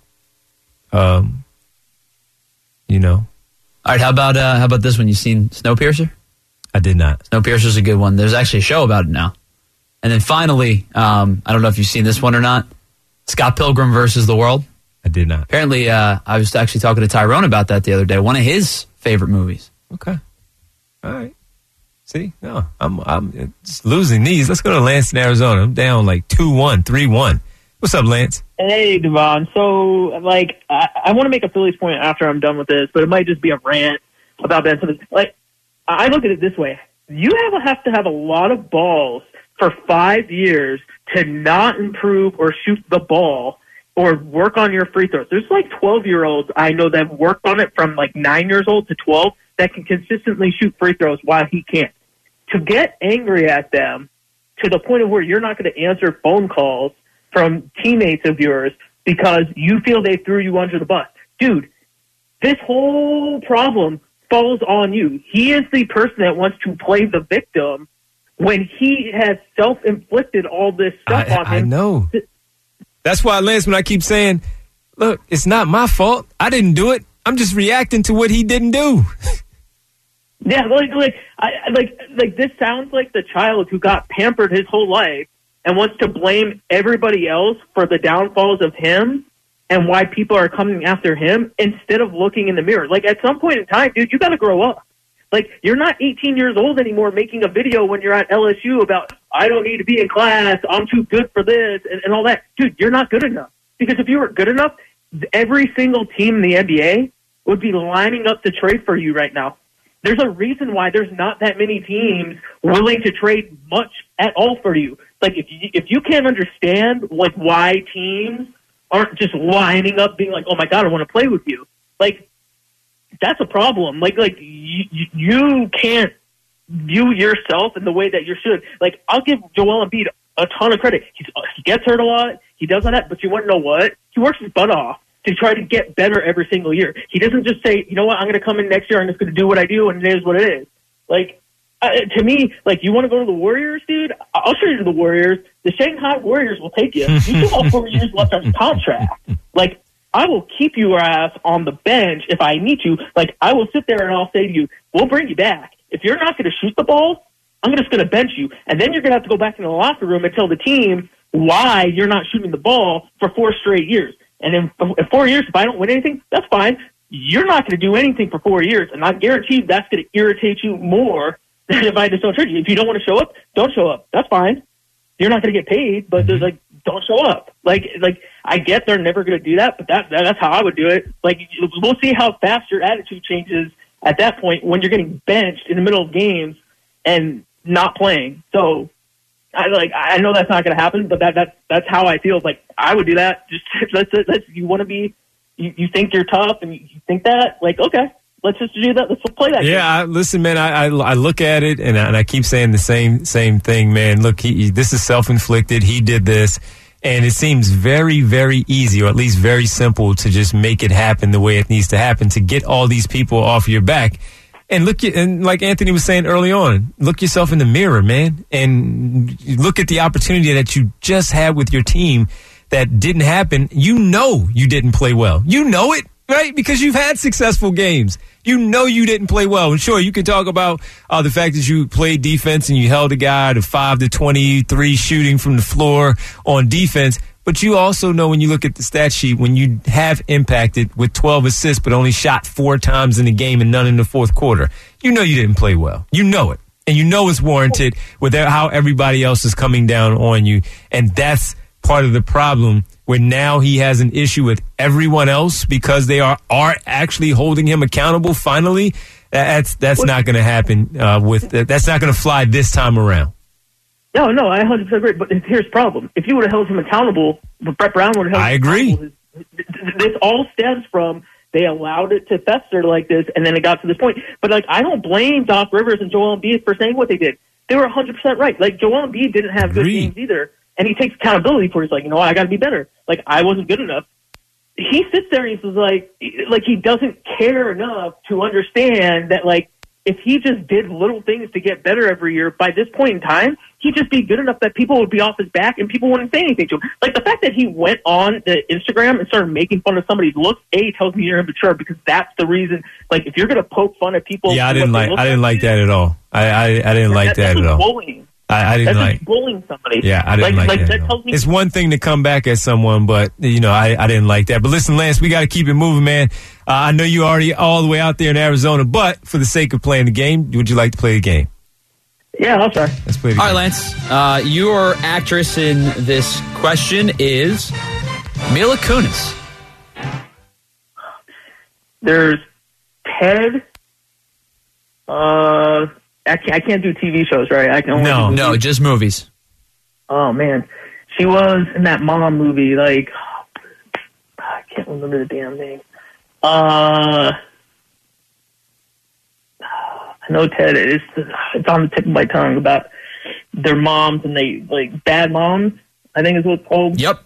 You know. All right. How about this one? You seen Snowpiercer? I did not. Snowpiercer's a good one. There's actually a show about it now. And then finally, I don't know if you've seen this one or not. Scott Pilgrim versus the World. I did not. Apparently, I was actually talking to Tyrone about that the other day. One of his favorite movies. Okay. All right. See, no, I'm just losing these. Let's go to Lansing, Arizona. I'm down like 2-1, 3-1. What's up, Lance? Hey, Devon. So, like, I want to make a Phillies point after I'm done with this, but it might just be a rant about Ben Simmons. Like, I look at it this way. You have to have a lot of balls for 5 years to not improve or shoot the ball or work on your free throws. There's like 12-year-olds I know that have worked on it from like 9 years old to 12 that can consistently shoot free throws while he can't. To get angry at them to the point of where you're not going to answer phone calls from teammates of yours because you feel they threw you under the bus. Dude, this whole problem falls on you. He is the person that wants to play the victim when he has self-inflicted all this stuff on him. I know. That's why, Lance, when I keep saying, look, it's not my fault. I didn't do it. I'm just reacting to what he didn't do. Yeah, like this sounds like the child who got pampered his whole life and wants to blame everybody else for the downfalls of him and why people are coming after him instead of looking in the mirror. Like, at some point in time, dude, you got to grow up. Like, you're not 18 years old anymore making a video when you're at LSU about, I don't need to be in class, I'm too good for this, and all that. Dude, you're not good enough. Because if you were good enough, every single team in the NBA would be lining up to trade for you right now. There's a reason why there's not that many teams willing to trade much at all for you. Like, if you can't understand, like, why teams aren't just lining up being like, oh, my God, I want to play with you. Like, that's a problem. Like you can't view yourself in the way that you should. Like, I'll give Joel Embiid a ton of credit. He gets hurt a lot. He does all that. But you want to know what? He works his butt off to try to get better every single year. He doesn't just say, you know what, I'm going to come in next year, I'm just going to do what I do, and it is what it is. Like, to me, like, you want to go to the Warriors, dude? I'll show you to the Warriors. The Shanghai Warriors will take you. You still have 4 years left on your contract. Like, I will keep your ass on the bench if I need to. Like, I will sit there and I'll say to you, we'll bring you back. If you're not going to shoot the ball, I'm just going to bench you. And then you're going to have to go back in the locker room and tell the team why you're not shooting the ball for 4 straight years. And in 4 years, if I don't win anything, that's fine. You're not going to do anything for 4 years. And I guarantee that's going to irritate you more than if I just don't trade you. If you don't want to show up, don't show up. That's fine. You're not going to get paid, but there's like, don't show up. Like I get they're never going to do that, but that's how I would do it. Like, we'll see how fast your attitude changes at that point when you're getting benched in the middle of games and not playing. So I know that's not going to happen, but that's how I feel. Like, I would do that. Just let's you want to be, you think you're tough and you think that, like, okay, let's just do that. Let's play that. Yeah, listen, man. I look at it and I keep saying the same thing, man. Look, this is self-inflicted. He did this, and it seems very, very easy, or at least very simple, to just make it happen the way it needs to happen to get all these people off your back. And and like Anthony was saying early on, look yourself in the mirror, man, and look at the opportunity that you just had with your team that didn't happen. You know you didn't play well. You know it, right? Because you've had successful games. You know you didn't play well. And sure, you can talk about the fact that you played defense and you held a guy to 5 to 23 shooting from the floor on defense. But you also know when you look at the stat sheet, when you have impacted with 12 assists but only shot 4 times in the game and none in the fourth quarter, you know you didn't play well. You know it. And you know it's warranted with how everybody else is coming down on you. And that's part of the problem, where now he has an issue with everyone else because they are actually holding him accountable finally. That's not going to happen. That's not going to fly this time around. No, I 100% agree. But here's the problem: if you would have held him accountable, Brett Brown would have held him accountable. This all stems from they allowed it to fester like this, and then it got to this point. But I don't blame Doc Rivers and Joel Embiid for saying what they did. They were 100% right. Joel Embiid didn't have good games either, and he takes accountability for it. He's I got to be better. I wasn't good enough. He sits there and he's like he doesn't care enough to understand that if he just did little things to get better every year, by this point in time, he'd just be good enough that people would be off his back and people wouldn't say anything to him. The fact that he went on the Instagram and started making fun of somebody's looks, tells me you're immature, because that's the reason. If you're going to poke fun at people, I didn't like that at all. I didn't like that at all. Bullying. I didn't like bullying somebody. Yeah, I didn't like that. Tells me it's one thing to come back at someone, but I didn't like that. But listen, Lance, we got to keep it moving, man. I know you're already all the way out there in Arizona, but for the sake of playing the game, would you like to play the game? Yeah, I'll try. Let's play the game. All right, Lance. Your actress in this question is Mila Kunis. There's Ted. I can't do TV shows, right? I can only do no, just movies. Oh man, she was in that Mom movie. I can't remember the damn name. I know Ted. It's on the tip of my tongue about their moms and they bad moms. I think is what it's called. Yep.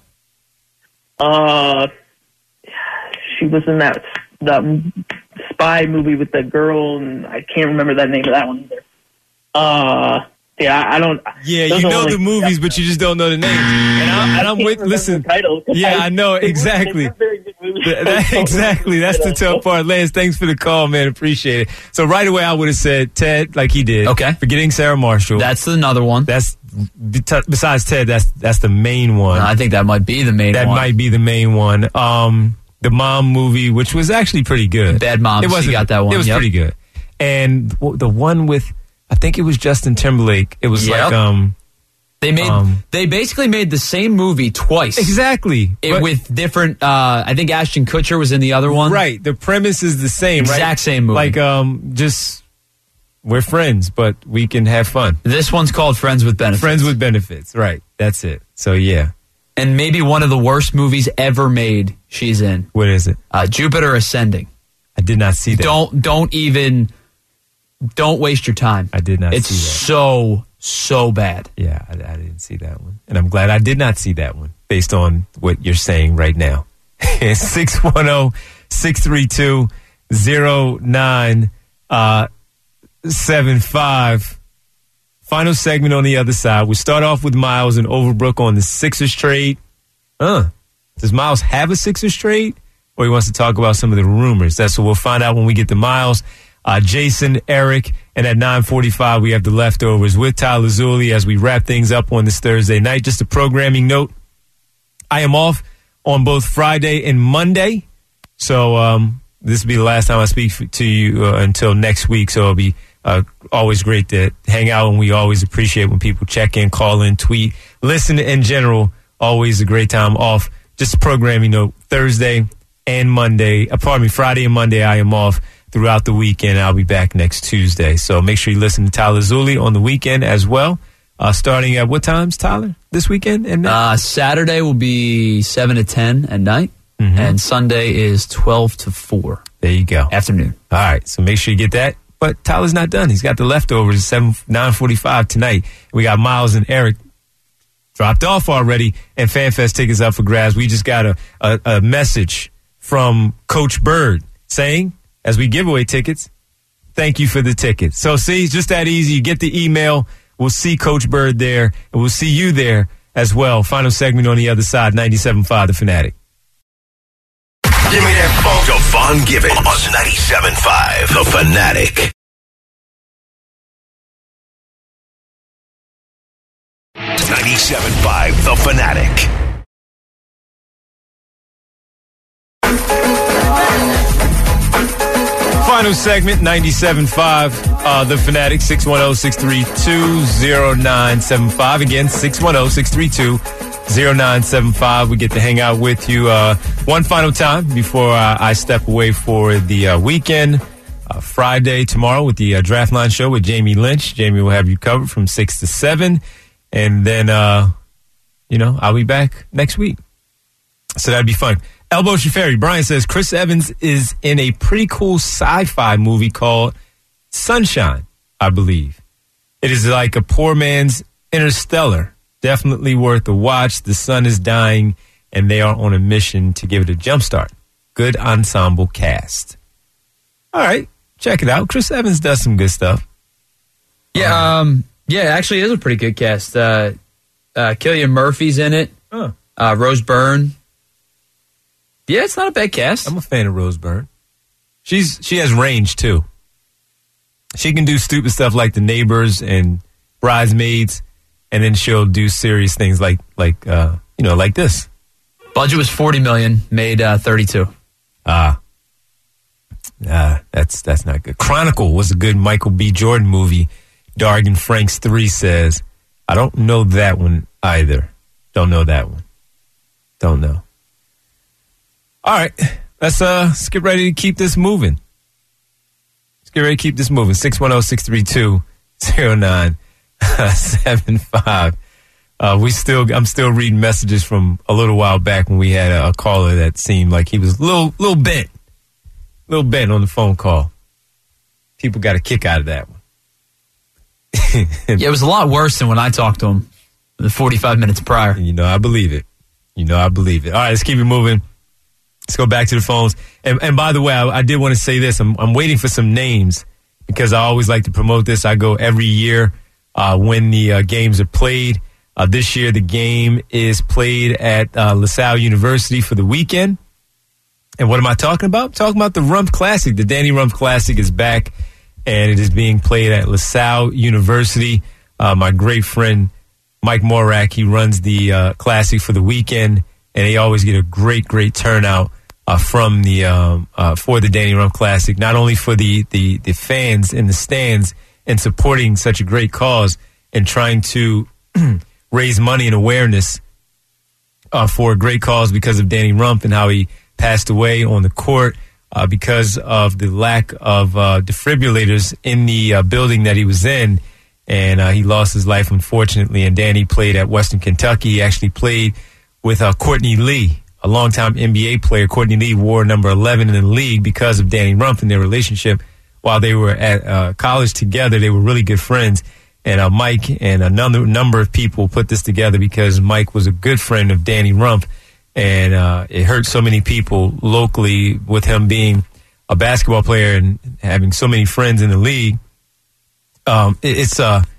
She was in that spy movie with the girl, and I can't remember that name of that one either. I don't. Yeah, you know the movies, but you just don't know the names. And I'm with. Listen, yeah, I know exactly. Exactly, that's the tough part. Lance, thanks for the call, man. Appreciate it. So right away, I would have said Ted, like he did. Okay, Forgetting Sarah Marshall. That's another one. That's besides Ted. That's the main one. I think that might be the main one. That might be the main one. The Mom movie, which was actually pretty good. Bad Moms. You got that one. It was pretty good. And the one with, I think it was Justin Timberlake. It was they basically made the same movie twice. Exactly. With different, I think Ashton Kutcher was in the other one. Right. The premise is the same, right? Exact same movie. Just, we're friends, but we can have fun. This one's called Friends with Benefits. Friends with Benefits, right. That's it. So, yeah. And maybe one of the worst movies ever made she's in. What is it? Jupiter Ascending. I did not see that. Don't waste your time. I did not see that. It's so bad. Yeah, I didn't see that one. And I'm glad I did not see that one based on what you're saying right now. 610-632-0975. Final segment on the other side. We start off with Miles and Overbrook on the Sixers trade. Does Miles have a Sixers trade? Or he wants to talk about some of the rumors? That's what we'll find out when we get to Miles. Jason, Eric, and at 9:45 we have the leftovers with Tyler Zulli as we wrap things up on this Thursday night. Just a programming note. I am off on both Friday and Monday. So this will be the last time I speak to you until next week. So it'll be always great to hang out, and we always appreciate when people check in, call in, tweet, listen in general. Always a great time off. Just a programming note, Thursday and Monday, Friday and Monday I am off throughout the weekend. I'll be back next Tuesday. So make sure you listen to Tyler Zulli on the weekend as well. Starting at what times, Tyler, this weekend? And Saturday will be 7 to 10 at night, and Sunday is 12 to 4. There you go. Afternoon. All right, so make sure you get that. But Tyler's not done. He's got the leftovers at 9:45 tonight. We got Miles and Eric dropped off already, and FanFest tickets up for grabs. We just got a message from Coach Bird saying, as we give away tickets, thank you for the tickets. So see, it's just that easy. You get the email. We'll see Coach Bird there, and we'll see you there as well. Final segment on the other side, 97.5 The Fanatic. Give me that phone. Javon Givens on 97.5 The Fanatic. 97.5 The Fanatic. Final segment, 97.5, The Fanatic, 610-632-0975. Again, 610-632-0975. We get to hang out with you one final time before I step away for the weekend. Friday tomorrow with the Draft Line Show with Jamie Lynch. Jamie will have you covered from 6 to 7. And then, I'll be back next week. So that'd be fun. Elbow Shafari, Brian says, Chris Evans is in a pretty cool sci-fi movie called Sunshine, I believe. It is like a poor man's Interstellar. Definitely worth a watch. The sun is dying, and they are on a mission to give it a jump start. Good ensemble cast. All right, check it out. Chris Evans does some good stuff. Yeah, actually, it is a pretty good cast. Cillian Murphy's in it. Rose Byrne. Yeah, it's not a bad cast. I'm a fan of Rose Byrne. She has range too. She can do stupid stuff like The Neighbors and Bridesmaids, and then she'll do serious things like this. Budget was $40 million, made $32. That's not good. Chronicle was a good Michael B. Jordan movie. Dargan Franks 3 says, I don't know that one either. Don't know that one. Don't know. All right, let's get ready to keep this moving. 610-632-0975. I'm still reading messages from a little while back when we had a caller that seemed like he was a little bent on the phone call. People got a kick out of that one. Yeah, it was a lot worse than when I talked to him the 45 minutes prior. I believe it. All right, let's keep it moving. Let's go back to the phones. And by the way, I did want to say this. I'm waiting for some names because I always like to promote this. I go every year when the games are played. This year, the game is played at LaSalle University for the weekend. And what am I talking about? I'm talking about the Rumph Classic. The Danny Rumph Classic is back, and it is being played at LaSalle University. My great friend, Mike Morak, he runs the Classic for the weekend. And they always get a great turnout from the for the Danny Rumph Classic. Not only for the fans in the stands and supporting such a great cause and trying to raise money and awareness for a great cause because of Danny Rumph and how he passed away on the court because of the lack of defibrillators in the building that he was in, and he lost his life unfortunately. And Danny played at Western Kentucky. He actually played with Courtney Lee, a longtime NBA player. Courtney Lee wore number 11 in the league because of Danny Rumph and their relationship. While they were at college together, they were really good friends. And Mike and a number of people put this together because Mike was a good friend of Danny Rumph. And it hurt so many people locally with him being a basketball player and having so many friends in the league. It's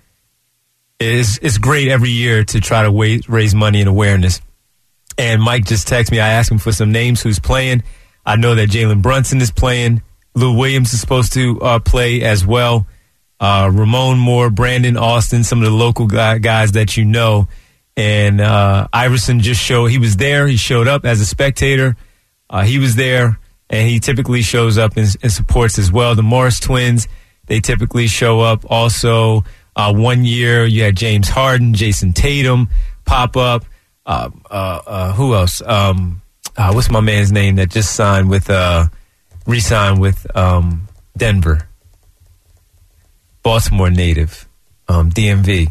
great every year to try to raise money and awareness. And Mike just texted me. I asked him for some names who's playing. I know that Jalen Brunson is playing. Lou Williams is supposed to play as well. Ramon Moore, Brandon Austin, some of the local guys that you know. And Iverson he was there. He showed up as a spectator. He was there, and he typically shows up and supports as well. The Morris twins, they typically show up. Also, 1 year you had James Harden, Jason Tatum pop up. Who else? What's my man's name that just re-signed with Denver? Baltimore native, DMV.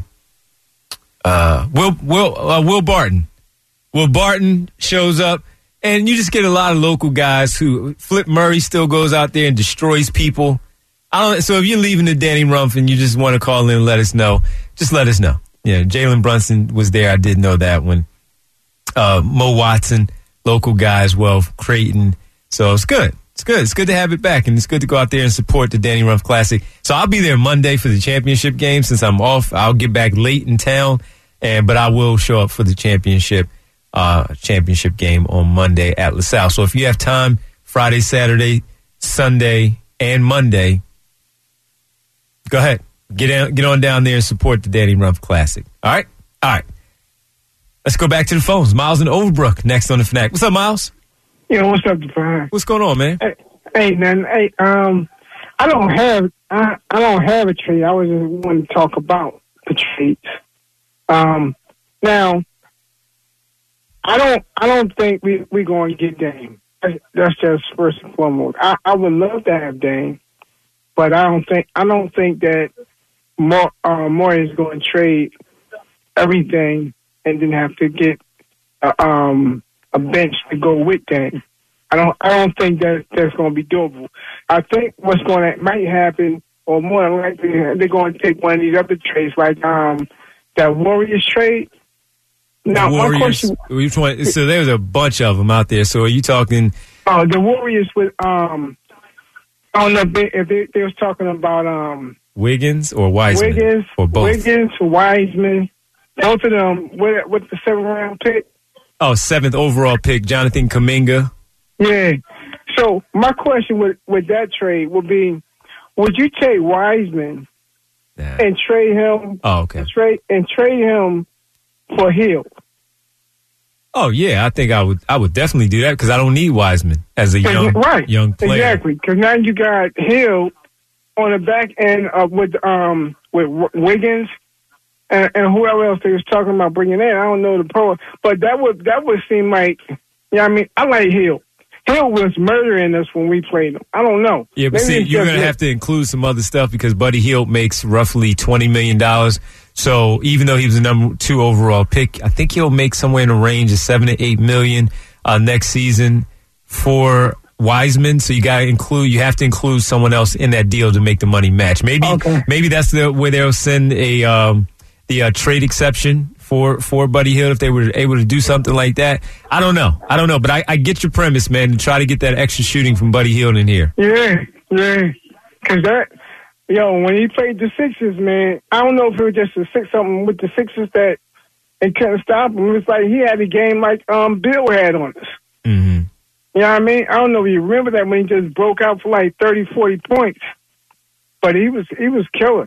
Will Barton. Will Barton shows up, and you just get a lot of local guys who Flip Murray still goes out there and destroys people. So if you're leaving the Danny Rumph and you just want to call in and let us know, just let us know. Yeah, Jalen Brunson was there. I did know that one. Mo Watson, local guy as well, Creighton. So it's good. It's good. It's good to have it back, and it's good to go out there and support the Danny Rumph Classic. So I'll be there Monday for the championship game. Since I'm off, I'll get back late in town, but I will show up for the championship game on Monday at LaSalle. So if you have time, Friday, Saturday, Sunday, and Monday, go ahead. Get on down there and support the Danny Rumph Classic. All right? All right. Let's go back to the phones. Miles in Overbrook next on the Fanatic. What's up, Miles? Yo, what's up, Define? What's going on, man? Hey, man. Hey, I don't have a trade. I was just wanting to talk about the trades. Now, I don't think we're going to get Dame. That's just first and foremost. I would love to have Dame, but I don't think that Moore is going to trade everything and then have to get a bench to go with Dame. I don't think that's going to be doable. I think might happen, or more than likely, they're going to take one of these other trades, like that Warriors trade. Now, Warriors, my question. Which one? So there's a bunch of them out there. So are you talking? The Warriors with I don't know if they was talking about Wiggins or Wiseman, or both. Wiggins, Wiseman, both of them with the 7th round pick. Oh, 7th overall pick, Jonathan Kuminga. Yeah. So my question with that trade would be, would you take Wiseman and trade him? Oh, okay. And trade him for Hill? Oh yeah, I think I would definitely do that because I don't need Wiseman as a young player. Exactly, because now you got Hill on the back end with Wiggins and whoever else they was talking about bringing in. I don't know the pro, but that would seem like, I mean, I like Hill. Hill was murdering us when we played him. I don't know. Yeah, but see, you're going to have to include some other stuff because Buddy Hield makes roughly $20 million. So even though he was the number 2 overall pick, I think he'll make somewhere in the range of $7 to $8 million next season for Wiseman. So you have to include someone else in that deal to make the money match. Maybe that's where they'll send the trade exception for Buddy Hield if they were able to do something like that. I don't know. But I get your premise, man, to try to get that extra shooting from Buddy Hield in here. Yeah. Because when he played the Sixers, man, I don't know if it was just something with the Sixers that they couldn't stop him. It was like he had a game like Bill had on us. Mm-hmm. You know what I mean? I don't know if you remember that when he just broke out for like 30, 40 points. But he was killer.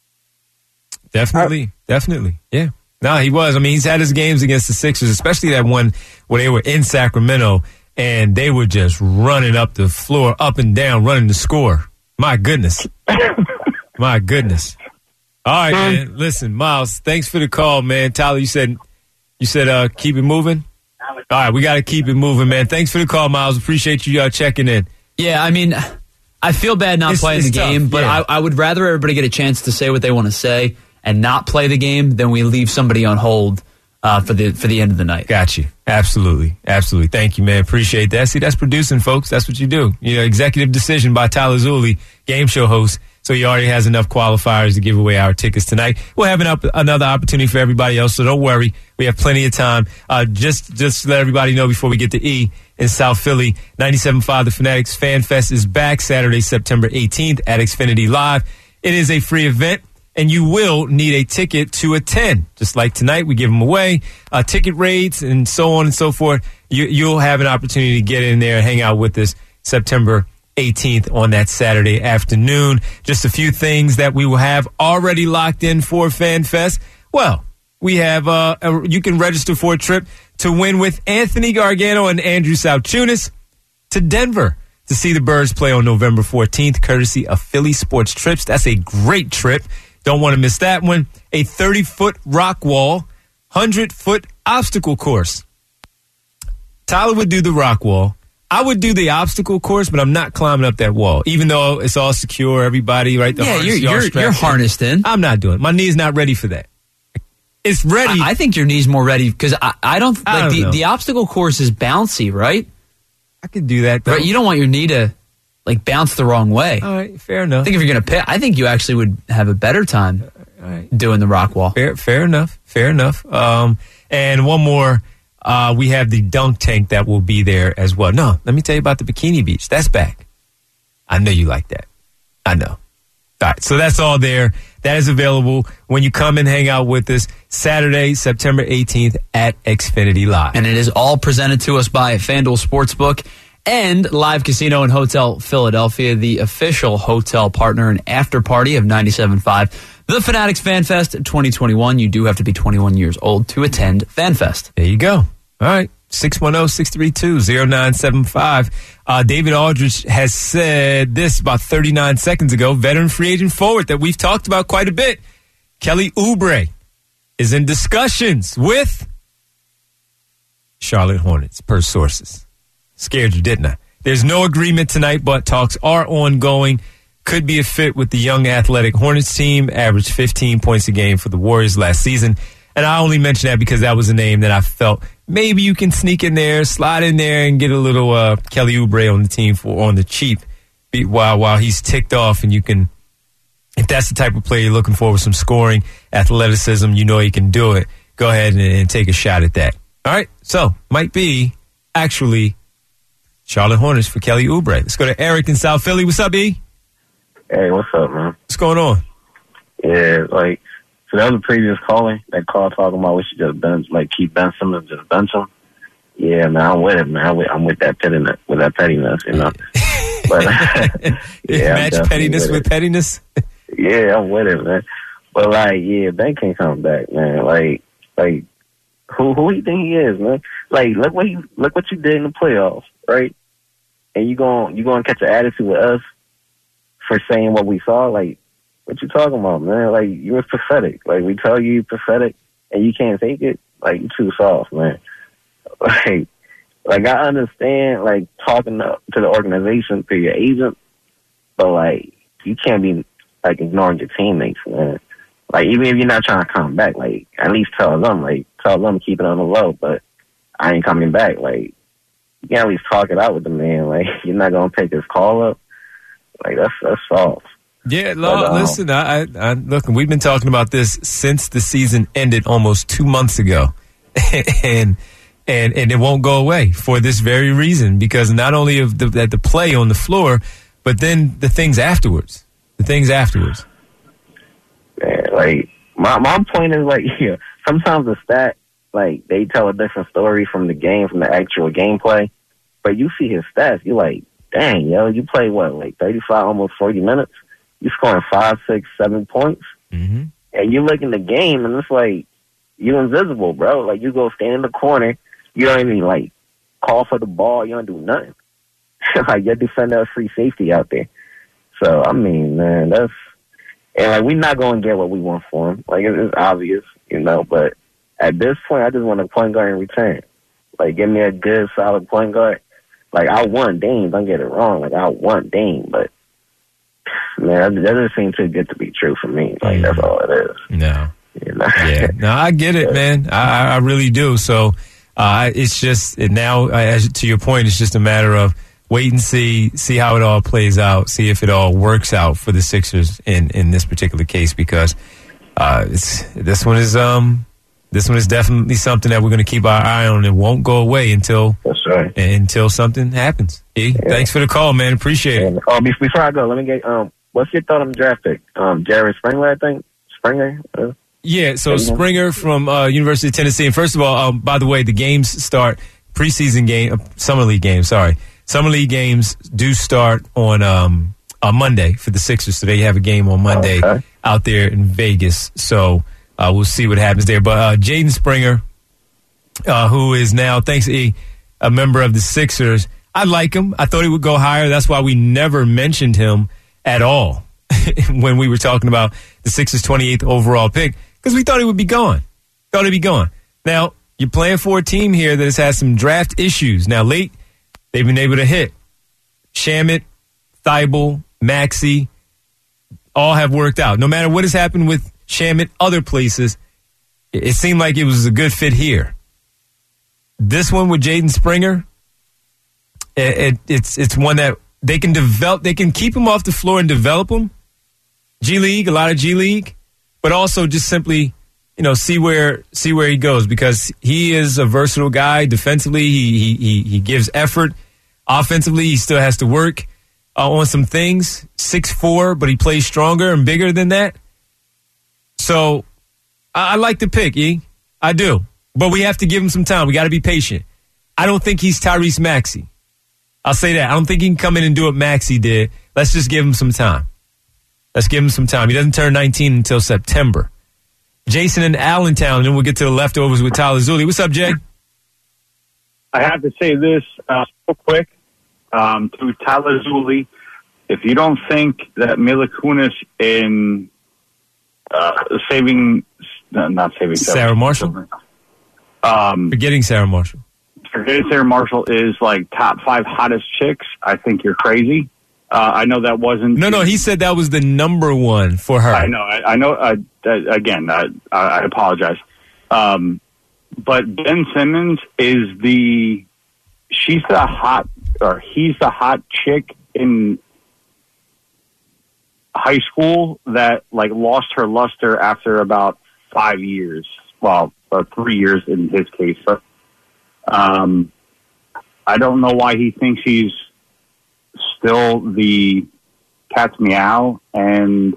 Definitely. Yeah. No, he was. I mean, he's had his games against the Sixers, especially that one where they were in Sacramento and they were just running up the floor, up and down, running the score. My goodness. My goodness. All right, man. Listen, Miles, thanks for the call, man. Tyler, you said keep it moving? All right, we got to keep it moving, man. Thanks for the call, Miles. Appreciate you checking in. Yeah, I mean, I feel bad not playing the game, but yeah. I would rather everybody get a chance to say what they want to say and not play the game than we leave somebody on hold for the end of the night. Got you. Absolutely. Thank you, man. Appreciate that. See, that's producing, folks. That's what you do. Executive decision by Tyler Zulli, game show host. So he already has enough qualifiers to give away our tickets tonight. We'll have another opportunity for everybody else, so don't worry. We have plenty of time. Just to let everybody know before we get to E in South Philly, 97.5 The Fanatics Fan Fest is back Saturday, September 18th at Xfinity Live. It is a free event, and you will need a ticket to attend. Just like tonight, we give them away, ticket rates and so on and so forth. You'll have an opportunity to get in there and hang out with us September 18th on that Saturday afternoon. Just a few things that we will have already locked in for FanFest. Well, we have you can register for a trip to win with Anthony Gargano and Andrew Salchunas to Denver to see the Birds play on November 14th, courtesy of Philly Sports Trips. That's a great trip. Don't want to miss that one. A 30-foot rock wall, 100-foot obstacle course. Tyler would do the rock wall. I would do the obstacle course, but I'm not climbing up that wall, even though it's all secure, everybody, right? You're harnessed in. I'm not doing it. My knee's not ready for that. It's ready. I think your knee's more ready because I don't know. The obstacle course is bouncy, right? I could do that, though. Right, you don't want your knee to bounce the wrong way. All right, fair enough. I think if you're going to I think you actually would have a better time doing the rock wall. Fair enough. And one more. We have the dunk tank that will be there as well. No, let me tell you about the Bikini Beach. That's back. I know you like that. I know. All right, so that's all there. That is available when you come and hang out with us Saturday, September 18th at Xfinity Live. And it is all presented to us by FanDuel Sportsbook and Live Casino and Hotel Philadelphia, the official hotel partner and after party of 97.5. The Fanatics FanFest 2021. You do have to be 21 years old to attend FanFest. There you go. All right. 610-632-0975. David Aldridge has said this about 39 seconds ago. Veteran free agent forward that we've talked about quite a bit. Kelly Oubre is in discussions with Charlotte Hornets, per sources. Scared you, didn't I? There's no agreement tonight, but talks are ongoing. Could be a fit with the young athletic Hornets team. Averaged 15 points a game for the Warriors last season. And I only mention that because that was a name that I felt maybe you can sneak in there, slide in there, and get a little Kelly Oubre on the team on the cheap while he's ticked off. And you can, if that's the type of player you're looking for with some scoring, athleticism, you know he can do it. Go ahead and take a shot at that. All right, so might be actually Charlotte Hornets for Kelly Oubre. Let's go to Eric in South Philly. What's up, E? Hey, what's up, man? What's going on? Yeah, so that was a previous caller that called talking about we should just bench, keep Ben Simmons, just bench him. Yeah, man, I'm with it, man. I'm with that pettiness, you know. But yeah, match pettiness with pettiness. Yeah, I'm with it, man. But Ben can't come back, man. Who you think he is, man? Look what you did in the playoffs, right? And you gonna catch an attitude with us for saying what we saw? What you talking about, man? You were pathetic. We tell you you're pathetic and you can't take it. You too soft, man. I understand, talking to the organization through your agent, but, you can't be, ignoring your teammates, man. Even if you're not trying to come back, at least tell them, keep it on the low, but I ain't coming back. You can at least talk it out with the man. You're not going to take his call up. That's soft. Yeah, listen, I look, we've been talking about this since the season ended almost 2 months ago. and it won't go away for this very reason, because not only of the play on the floor, but then the things afterwards. Yeah, my point is sometimes the stat, they tell a different story from the game, from the actual gameplay, but you see his stats, you're like, dang, yo, you play 35, almost 40 minutes? You scoring 5, 6, 7 points, and you look in the game, and it's you're invisible, bro. You go stand in the corner, you don't even call for the ball, you don't do nothing. Your defender free safety out there. So I mean, man, we're not going to get what we want for him. It's obvious, you know. But at this point, I just want a point guard in return. Give me a good, solid point guard. I want Dame. Don't get it wrong. I want Dame, but. Man, that doesn't seem too good to be true for me. That's all it is. No. You know? Yeah. No, I get it, man. I really do. So it's just now, to your point, it's just a matter of wait and see how it all plays out, see if it all works out for the Sixers in this particular case, because this one is definitely something that we're going to keep our eye on. It won't go away until something happens. E, thanks for the call, man. Appreciate it. Oh, before I go, let me get what's your thought on the draft pick? Jared Springer, I think. Springer. Yeah, so Springer from University of Tennessee. And first of all, by the way, the games start Summer League games. Sorry, Summer League games do start on Monday for the Sixers. So they have a game on Monday out there in Vegas. So we'll see what happens there. But Jaden Springer, who is now, thanks E, a member of the Sixers. I like him. I thought he would go higher. That's why we never mentioned him at all when we were talking about the Sixers' 28th overall pick, because we thought he would be gone. Now, you're playing for a team here that has had some draft issues. Now, late, they've been able to hit. Shamet, Thibault, Maxey, all have worked out. No matter what has happened with Shamet, other places, it seemed like it was a good fit here. This one with Jaden Springer, it's one that they can develop. They can keep him off the floor and develop him. G League, a lot of G League, but also just simply, see where he goes, because he is a versatile guy. Defensively, he gives effort. Offensively, he still has to work on some things. 6'4", but he plays stronger and bigger than that. So I like the pick, E. I do. But we have to give him some time. We got to be patient. I don't think he's Tyrese Maxey. I'll say that. I don't think he can come in and do what Maxey did. Let's just give him some time. He doesn't turn 19 until September. Jason in Allentown, and then we'll get to the leftovers with Tyler Zulli. What's up, Jay? I have to say this real quick to Tyler Zulli. If you don't think that Mila Kunis in Sarah Marshall? Forgetting Sarah Marshall. Forgetting Sarah Marshall is like top 5 hottest chicks. I think you're crazy. I know that wasn't... No, he said that was the number one for her. I know. Again, I apologize. But Ben Simmons is he's the hot chick in high school that like lost her luster after about 5 years. Well, 3 years in his case. But, I don't know why he thinks he's still the cat's meow, and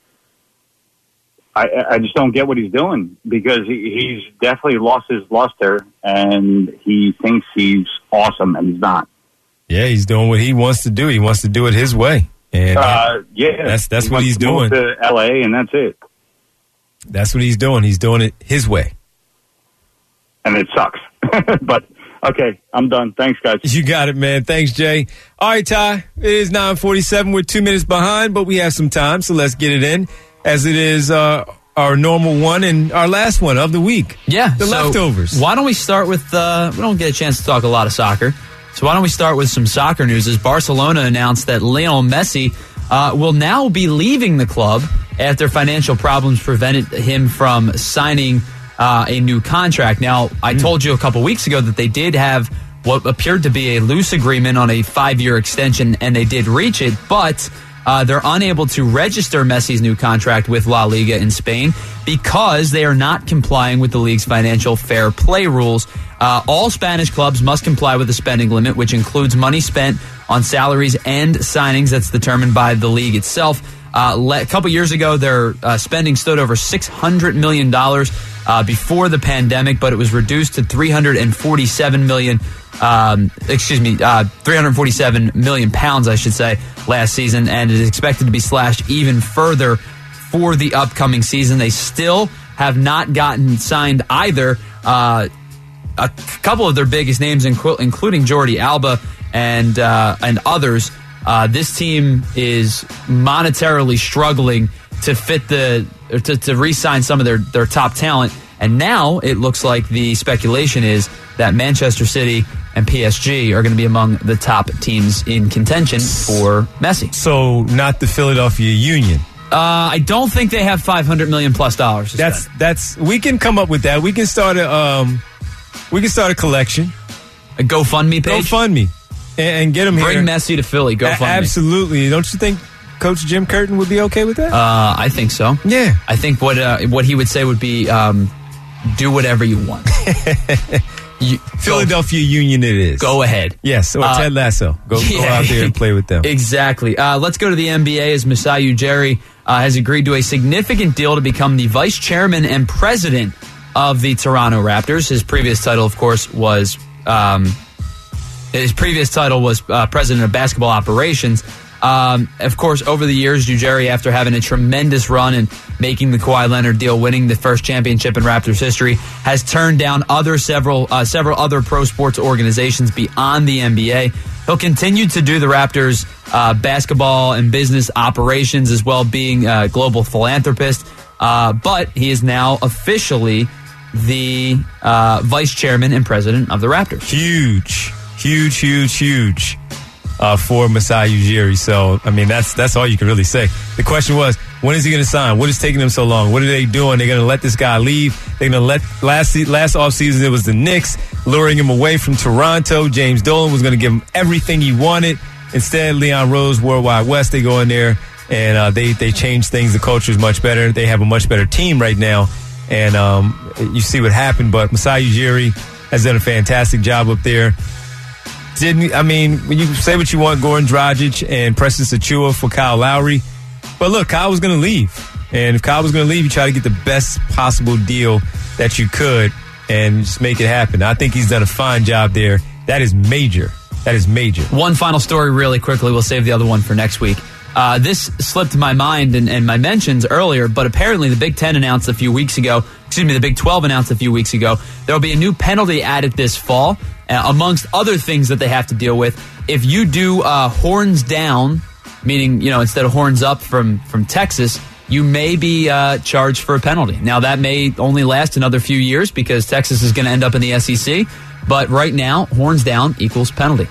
I just don't get what he's doing, because he's definitely lost his luster, and he thinks he's awesome, and he's not. Yeah, he's doing what he wants to do. He wants to do it his way, and that's what he's doing. To L.A. and that's it. That's what he's doing. He's doing it his way, and it sucks. But okay, I'm done. Thanks, guys. You got it, man. Thanks, Jay. All right, Ty. It is 9:47. We're 2 minutes behind, but we have some time, so let's get it in, as it is our normal one and our last one of the week. Yeah, the leftovers. Why don't we start with? We don't get a chance to talk a lot of soccer, so why don't we start with some soccer news? As Barcelona announced that Lionel Messi will now be leaving the club after financial problems prevented him from signing a new contract. Now, I told you a couple weeks ago that they did have what appeared to be a loose agreement on a 5-year extension, and they did reach it, but they're unable to register Messi's new contract with La Liga in Spain because they are not complying with the league's financial fair play rules. All Spanish clubs must comply with the spending limit, which includes money spent on salaries and signings that's determined by the league itself. A couple years ago, their spending stood over $600 million before the pandemic, but it was reduced to 347 million pounds, I should say, last season, and it is expected to be slashed even further for the upcoming season. They still have not gotten signed either. A couple of their biggest names, including Jordi Alba and others. This team is monetarily struggling to fit to re-sign some of their top talent. And now it looks like the speculation is that Manchester City and PSG are going to be among the top teams in contention for Messi. So not the Philadelphia Union. I don't think they have $500 million plus. That's we can come up with that. We can start a collection, a GoFundMe page. GoFundMe. And get him here. Bring Messi to Philly. GoFundMe. Absolutely. Don't you think Coach Jim Curtin would be okay with that? I think so. Yeah. I think what he would say would be, do whatever you want. Philadelphia Union it is. Go ahead. Yes, or Ted Lasso. Go out there and play with them. Exactly. Let's go to the NBA, as Masai Ujiri has agreed to a significant deal to become the vice chairman and president of the Toronto Raptors. His previous title, of course, was... president of basketball operations. Of course, over the years, Ujiri, after having a tremendous run and making the Kawhi Leonard deal, winning the first championship in Raptors history, has turned down several other pro sports organizations beyond the NBA. He'll continue to do the Raptors basketball and business operations, as well, being a global philanthropist. But he is now officially the vice chairman and president of the Raptors. Huge for Masai Ujiri. So, I mean, that's all you can really say. The question was, when is he going to sign? What is taking him so long? What are they doing? They're going to let this guy leave. They're going to let last offseason it was the Knicks luring him away from Toronto. James Dolan was going to give him everything he wanted. Instead, Leon Rose, Worldwide West, they go in there and they change things. The culture is much better. They have a much better team right now. And you see what happened. But Masai Ujiri has done a fantastic job up there. When you say what you want, Goran Dragic and Preston Achua for Kyle Lowry. But look, Kyle was going to leave. And if Kyle was going to leave, you try to get the best possible deal that you could and just make it happen. I think he's done a fine job there. That is major. That is major. One final story really quickly. We'll save the other one for next week. This slipped my mind and my mentions earlier, but apparently the Big 10 announced a few weeks ago, the Big 12 announced a few weeks ago, there will be a new penalty added this fall, amongst other things that they have to deal with. If you do horns down, meaning, instead of horns up from Texas, you may be charged for a penalty. Now, that may only last another few years because Texas is going to end up in the SEC, but right now, horns down equals penalty.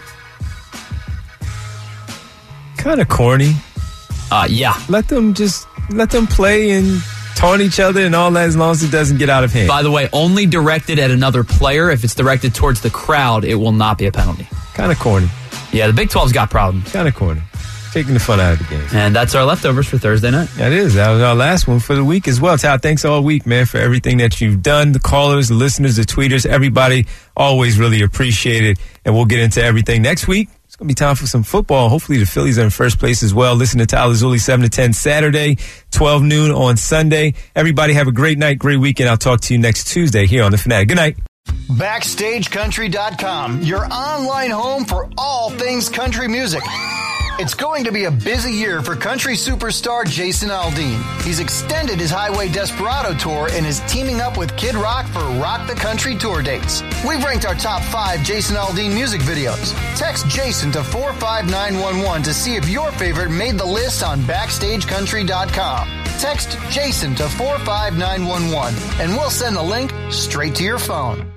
Kind of corny. Yeah. Let them play and taunt each other and all that as long as it doesn't get out of hand. By the way, only directed at another player. If it's directed towards the crowd, it will not be a penalty. Kind of corny. Yeah, the Big 12's got problems. Kind of corny. Taking the fun out of the game. And that's our leftovers for Thursday night. That is. That was our last one for the week as well. Todd, thanks all week, man, for everything that you've done. The callers, the listeners, the tweeters, everybody, always really appreciate it. And we'll get into everything next week. It's going to be time for some football. Hopefully the Phillies are in first place as well. Listen to Tyler Zulli 7 to 10 Saturday, 12 noon on Sunday. Everybody have a great night, great weekend. I'll talk to you next Tuesday here on The Fanatic. Good night. BackstageCountry.com, your online home for all things country music. It's going to be a busy year for country superstar Jason Aldean. He's extended his Highway Desperado tour and is teaming up with Kid Rock for Rock the Country tour dates. We've ranked our top 5 Jason Aldean music videos. Text Jason to 45911 to see if your favorite made the list on BackstageCountry.com. Text Jason to 45911 and we'll send the link straight to your phone.